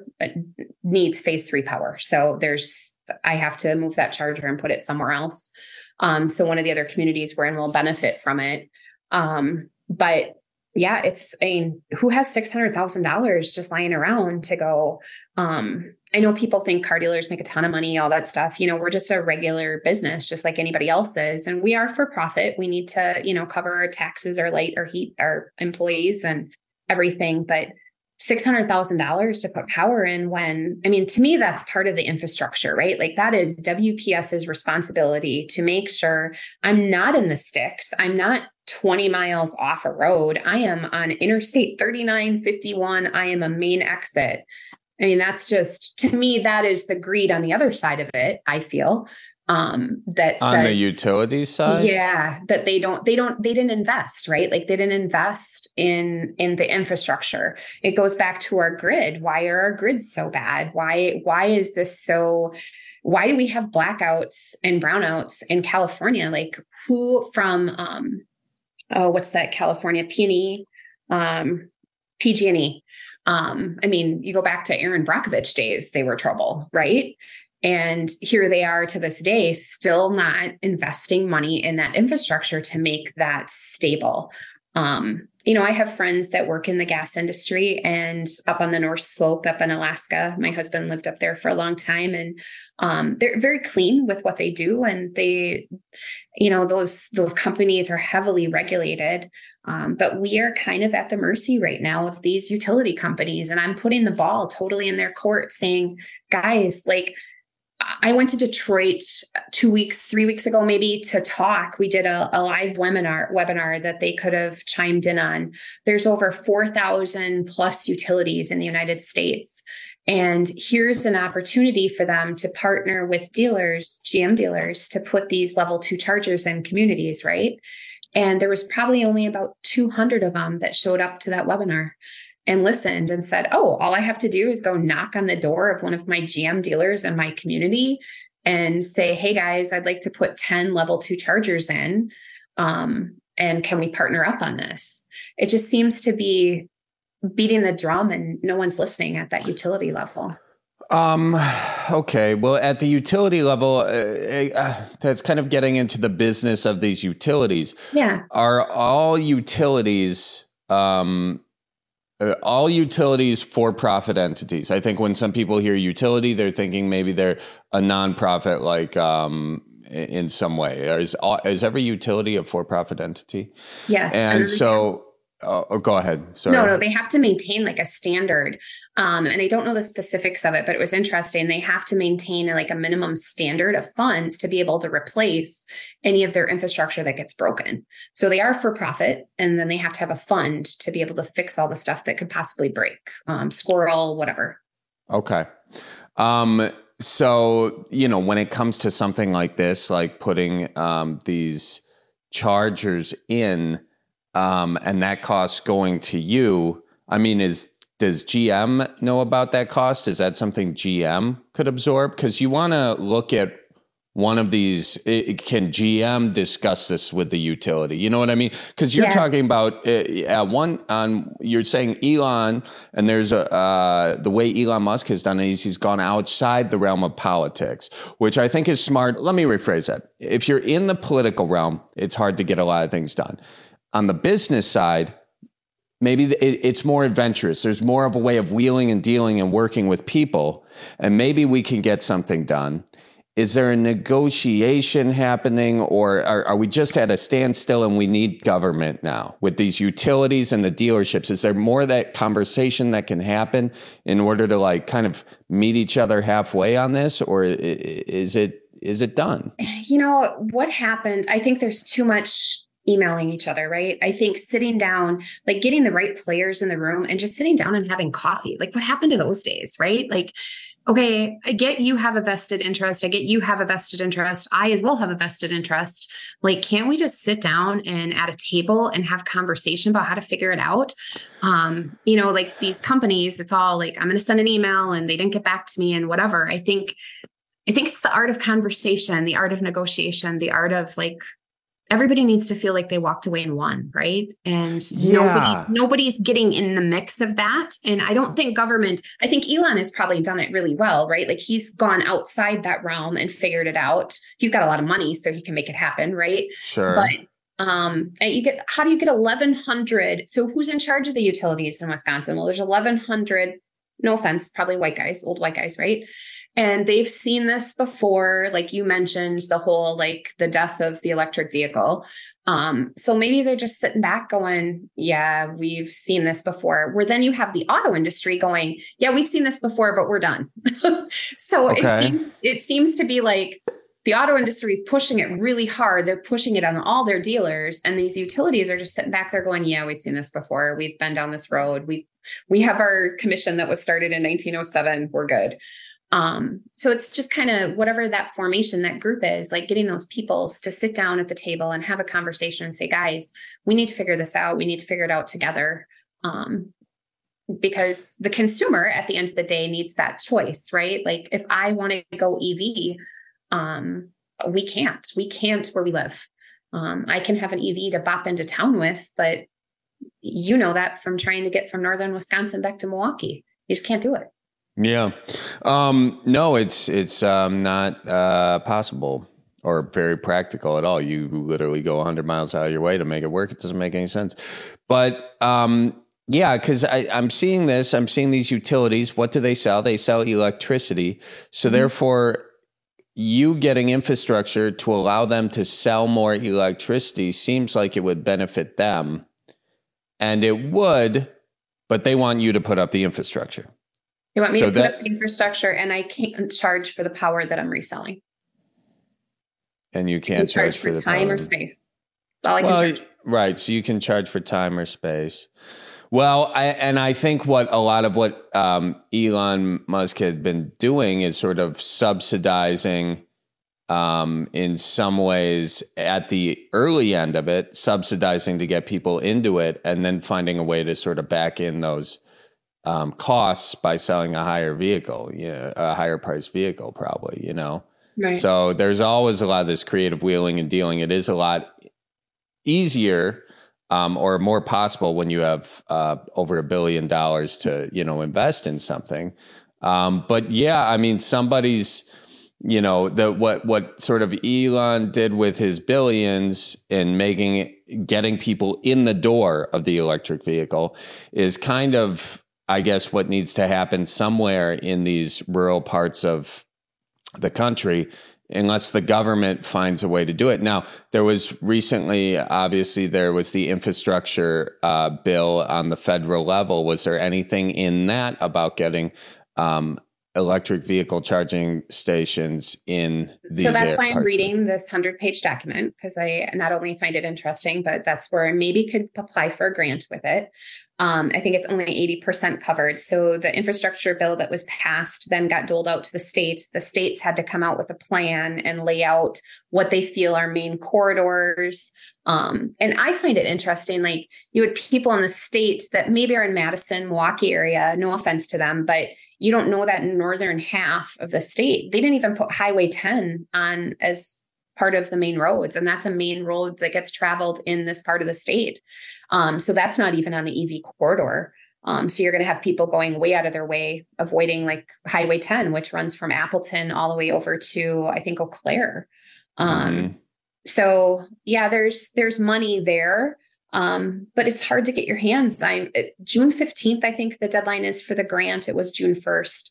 needs phase three power. So there's, I have to move that charger and put it somewhere else. Um, so one of the other communities we're in will benefit from it. Um, but yeah, it's, I mean, who has six hundred thousand dollars just lying around to go, um, I know people think car dealers make a ton of money, all that stuff. You know, we're just a regular business, just like anybody else is. And we are for profit. We need to, you know, cover our taxes, our light, our heat, our employees and everything. But six hundred thousand dollars to put power in when, I mean, to me, that's part of the infrastructure, right? Like that is WPS's responsibility to make sure I'm not in the sticks. I'm not twenty miles off a road. I am on Interstate thirty-nine fifty-one. I am a main exit. I mean, that's just, to me, that is the greed on the other side of it, I feel. Um, that's on the utilities side. Yeah. That they don't, they don't, they didn't invest, right? Like they didn't invest in, in the infrastructure. It goes back to our grid. Why are our grids so bad? Why, why is this so, why do we have blackouts and brownouts in California? Like who from, um, oh, what's that? California P and E, um, P G and E. Um, I mean, you go back to Aaron Brockovich days, they were trouble, right? And here they are to this day, still not investing money in that infrastructure to make that stable. Um, you know, I have friends that work in the gas industry and up on the North Slope, up in Alaska. My husband lived up there for a long time, and um, they're very clean with what they do. And they, you know, those those companies are heavily regulated. Um, but we are kind of at the mercy right now of these utility companies. And I'm putting the ball totally in their court saying, guys, like, I went to Detroit two weeks, three weeks ago, maybe to talk. We did a, a live webinar webinar that they could have chimed in on. There's over four thousand plus utilities in the United States. And here's an opportunity for them to partner with dealers, G M dealers, to put these level two chargers in communities, right? And there was probably only about two hundred of them that showed up to that webinar and listened and said, oh, all I have to do is go knock on the door of one of my G M dealers in my community and say, hey guys, I'd like to put ten level two chargers in. Um, and can we partner up on this? It just seems to be beating the drum and no one's listening at that utility level. Um, okay. Well, at the utility level, uh, uh, that's kind of getting into the business of these utilities. Yeah. Are all utilities, um, Uh, all utilities for-profit entities? I think when some people hear utility, they're thinking maybe they're a nonprofit, like um, in some way. Is is every utility a for-profit entity? Yes. And so, uh, oh, go ahead. Sorry. No, no, they have to maintain like a standard. Um, and I don't know the specifics of it, but it was interesting. They have to maintain like a minimum standard of funds to be able to replace any of their infrastructure that gets broken. So they are for profit, and then they have to have a fund to be able to fix all the stuff that could possibly break, um, squirrel, whatever. Okay. Um, so, you know, when it comes to something like this, like putting um, these chargers in, um, and that cost going to you, I mean, is does G M know about that cost? Is that something G M could absorb? Because you want to look at one of these. It, can G M discuss this with the utility? You know what I mean? Because you're yeah. talking about uh, at one on. You're saying Elon, and there's a uh, the way Elon Musk has done it is he's gone outside the realm of politics, which I think is smart. Let me rephrase that. If you're in the political realm, it's hard to get a lot of things done. On the business side, maybe it's more adventurous. There's more of a way of wheeling and dealing and working with people. And maybe we can get something done. is there a negotiation happening, or are, are we just at a standstill and we need government now with these utilities and the dealerships? Is there more of that conversation that can happen in order to like kind of meet each other halfway on this, or is it is it done? You know, what happened? I think there's too much emailing each other, right? I think sitting down, like getting the right players in the room and just sitting down and having coffee. Like what happened to those days, right? Like, okay, I get you have a vested interest. I get you have a vested interest. I as well have a vested interest. Like, can't we just sit down and at a table and have conversation about how to figure it out? Um, you know, like these companies, it's all like, I'm going to send an email and they didn't get back to me and whatever. I think, I think it's the art of conversation, the art of negotiation, the art of like, everybody needs to feel like they walked away and won, right? And Yeah. nobody, nobody's getting in the mix of that. And I don't think government, I think Elon has probably done it really well, right? Like he's gone outside that realm and figured it out. He's got a lot of money, so he can make it happen, right? Sure. But um, and you get, how do you get eleven hundred? So who's in charge of the utilities in Wisconsin? Well, there's eleven hundred, no offense, probably white guys, old white guys, right? And they've seen this before, like you mentioned, the whole, like the death of the electric vehicle. Um, so maybe they're just sitting back going, yeah, we've seen this before. Where then you have the auto industry going, yeah, we've seen this before, but we're done. so Okay. it, seems, it seems to be like the auto industry is pushing it really hard. They're pushing it on all their dealers. And these utilities are just sitting back there going, yeah, we've seen this before. We've been down this road. We we have our commission that was started in nineteen oh seven. We're good. Um, so it's just kind of whatever that formation, that group is, like getting those peoples to sit down at the table and have a conversation and say, guys, we need to figure this out. We need to figure it out together. Um, because the consumer at the end of the day needs that choice, right? Like if I want to go E V, um, we can't, we can't where we live. Um, I can have an E V to bop into town with, but you know that from trying to get from northern Wisconsin back to Milwaukee, you just can't do it. Yeah. Um, no, it's it's um, not uh, possible or very practical at all. You literally go one hundred miles out of your way to make it work. It doesn't make any sense. But um, yeah, because I'm seeing this. I'm seeing these utilities. What do they sell? They sell electricity. So mm-hmm. therefore, you getting infrastructure to allow them to sell more electricity seems like it would benefit them. And it would, but they want you to put up the infrastructure. You want me So to put that- up the infrastructure and I can't charge for the power that I'm reselling. And you I can't can charge, charge for the time power. or space. That's all I can Well, charge. right. So you can charge for time or space. Well, I, and I think what a lot of what um, Elon Musk had been doing is sort of subsidizing um, in some ways at the early end of it, subsidizing to get people into it and then finding a way to sort of back in those um, costs by selling a higher vehicle, you know, a higher priced vehicle, probably, you know. Right. So there's always a lot of this creative wheeling and dealing. It is a lot easier um, or more possible when you have uh, over a billion dollars to, you know, invest in something. Um, but yeah, I mean, somebody's, you know, the what what sort of Elon did with his billions in making it, getting people in the door of the electric vehicle is kind of, I guess, what needs to happen somewhere in these rural parts of the country, unless the government finds a way to do it. Now, there was recently, obviously, there was the infrastructure uh, bill on the federal level. Was there anything in that about getting um, electric vehicle charging stations in these So that's air- why I'm parts of- reading this hundred page document, because I not only find it interesting, but that's where I maybe could apply for a grant with it. Um, I think it's only eighty percent covered. So the infrastructure bill that was passed then got doled out to the states. The states had to come out with a plan and lay out what they feel are main corridors. Um, and I find it interesting, like you had people in the state that maybe are in Madison, Milwaukee area, no offense to them, but you don't know that in northern half of the state, they didn't even put Highway ten on as part of the main roads. And that's a main road that gets traveled in this part of the state. Um, so that's not even on the E V corridor. Um, so you're going to have people going way out of their way, avoiding like Highway ten, which runs from Appleton all the way over to, I think, Eau Claire. Um, Mhm. So yeah, there's, there's money there. Um, but it's hard to get your hands. I'm June fifteenth. I think the deadline is for the grant. It was June first.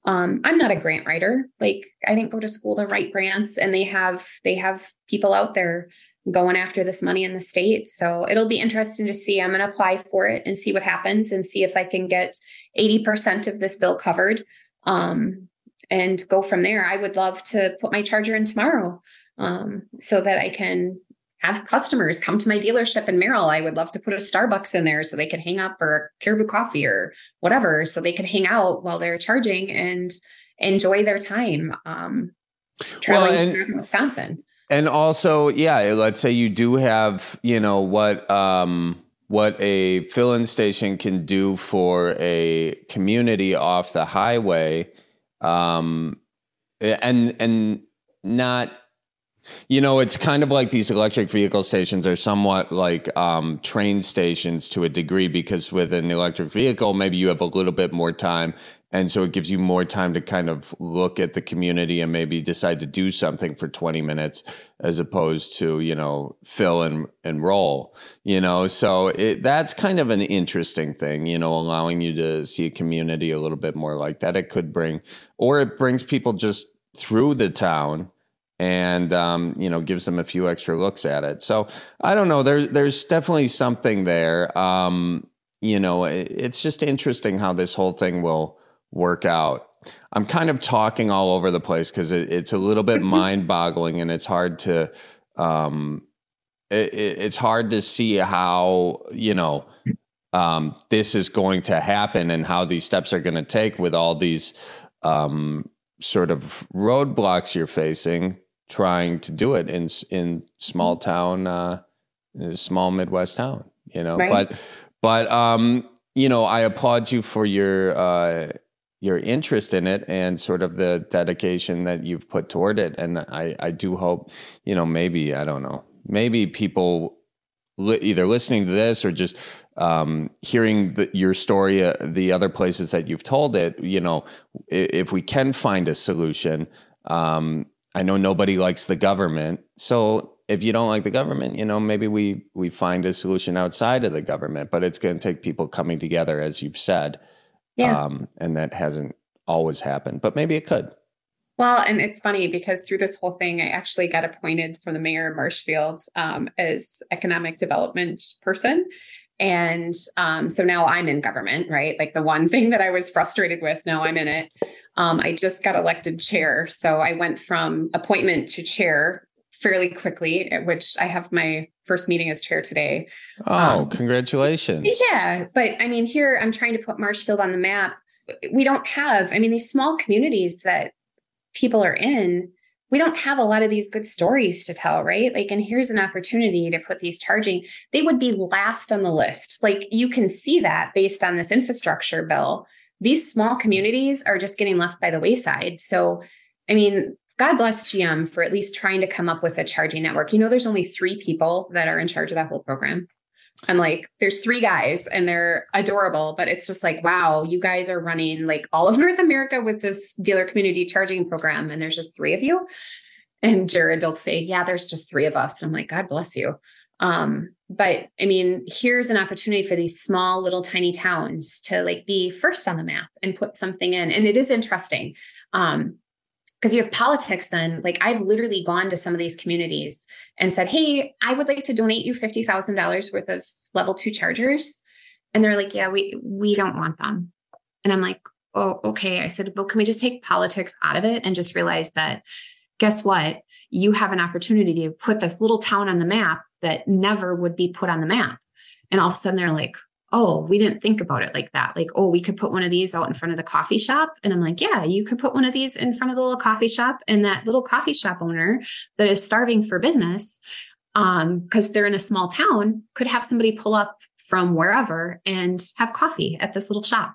Um, I'm not a grant writer. Like I didn't go to school to write grants, and they have, they have people out there going after this money in the state. So it'll be interesting to see. I'm going to apply for it and see what happens and see if I can get eighty percent of this bill covered, um, and go from there. I would love to put my charger in tomorrow, um, so that I can have customers come to my dealership in Merrill. I would love to put a Starbucks in there so they can hang up, or Caribou Coffee or whatever, so they can hang out while they're charging and enjoy their time, um, traveling Well, and- through Wisconsin. And also, yeah, let's say you do have, you know, what um, what a fill-in station can do for a community off the highway, um, and and not, you know, it's kind of like these electric vehicle stations are somewhat like um, train stations to a degree, because with an electric vehicle, maybe you have a little bit more time. And so it gives you more time to kind of look at the community and maybe decide to do something for twenty minutes as opposed to, you know, fill and, and roll, you know. So it, that's kind of an interesting thing, you know, allowing you to see a community a little bit more like that. It could bring, or it brings people just through the town and, um, you know, gives them a few extra looks at it. So I don't know. There's, there's definitely something there. Um, you know, it, it's just interesting how this whole thing will work out. I'm kind of talking all over the place because it, it's a little bit mind boggling, and it's hard to, um, it, it, it's hard to see how, you know, um, this is going to happen and how these steps are going to take with all these, um, sort of roadblocks you're facing trying to do it in, in small town, uh, in a small Midwest town, you know, Right. but, but, um, you know, I applaud you for your, uh, your interest in it and sort of the dedication that you've put toward it. And I, I do hope, you know, maybe, I don't know, maybe people li- either listening to this or just um, hearing the, your story, uh, the other places that you've told it, you know, if, if we can find a solution, um, I know nobody likes the government. So if you don't like the government, you know, maybe we, we find a solution outside of the government, but it's going to take people coming together, as you've said. Yeah. Um, and that hasn't always happened, but maybe it could. Well, and it's funny because through this whole thing, I actually got appointed for the mayor of Marshfield um, as economic development person. And um, so now I'm in government, right? Like the one thing that I was frustrated with, now I'm in it. Um, I just got elected chair. So I went from appointment to chair fairly quickly, at which I have my first meeting as chair today. Oh, Um, congratulations. Yeah. But I mean, here I'm trying to put Marshfield on the map. We don't have, I mean, these small communities that people are in, we don't have a lot of these good stories to tell, right? Like, and here's an opportunity to put these charging, they would be last on the list. Like you can see that based on this infrastructure bill, these small communities are just getting left by the wayside. So, I mean, God bless G M for at least trying to come up with a charging network. You know, there's only three people that are in charge of that whole program. I'm like, there's three guys and they're adorable, but it's just like, wow, you guys are running like all of North America with this dealer community charging program. And there's just three of you. And Jared will say, yeah, there's just three of us. And I'm like, God bless you. Um, but I mean, here's an opportunity for these small little tiny towns to like be first on the map and put something in. And it is interesting. Um, Because you have politics then, like I've literally gone to some of these communities and said, hey, I would like to donate you fifty thousand dollars worth of level two chargers. And they're like, yeah, we, we don't want them. And I'm like, oh, okay. I said, well, can we just take politics out of it and just realize that, guess what? You have an opportunity to put this little town on the map that never would be put on the map. And all of a sudden they're like, oh, we didn't think about it like that. Like, oh, we could put one of these out in front of the coffee shop. And I'm like, yeah, you could put one of these in front of the little coffee shop. And that little coffee shop owner that is starving for business, um, because they're in a small town, could have somebody pull up from wherever and have coffee at this little shop.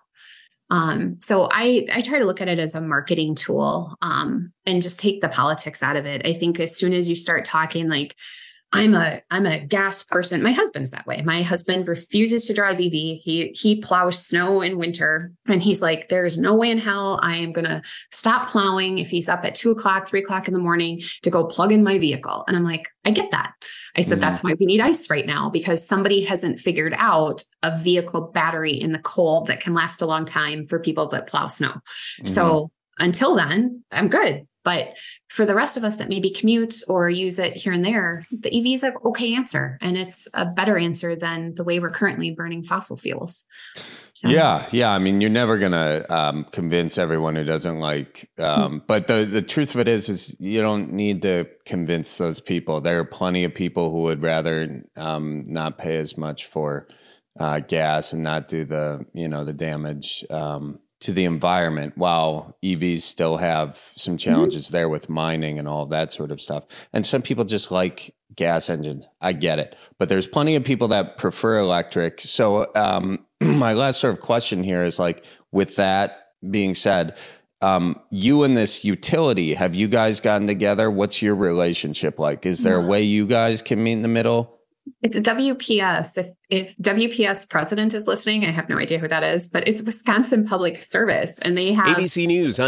Um, so I, I try to look at it as a marketing tool, um, and just take the politics out of it. I think as soon as you start talking like, I'm a, I'm a gas person. My husband's that way. My husband refuses to drive E V. He, he plows snow in winter and he's like, there's no way in hell I am going to stop plowing if he's up at two o'clock, three o'clock in the morning to go plug in my vehicle. And I'm like, I get that. I said, mm-hmm. That's why we need ice right now, because somebody hasn't figured out a vehicle battery in the cold that can last a long time for people that plow snow. Mm-hmm. So until then, I'm good. But for the rest of us that maybe commute or use it here and there, the E V is an okay answer. And it's a better answer than the way we're currently burning fossil fuels. So. Yeah. Yeah. I mean, you're never going to um, convince everyone who doesn't like, um, mm. but the, the truth of it is, is you don't need to convince those people. There are plenty of people who would rather um, not pay as much for uh, gas and not do the, you know, the damage um, to the environment, while E Vs still have some challenges mm-hmm. there with mining and all that sort of stuff. And some people just like gas engines. I get it. But there's plenty of people that prefer electric. So um, my last sort of question here is like, with that being said, um, you and this utility, have you guys gotten together? What's your relationship like? Is there yeah. a way you guys can meet in the middle? It's W P S. If if W P S president is listening, I have no idea who that is, but it's Wisconsin Public Service, and they have A B C News.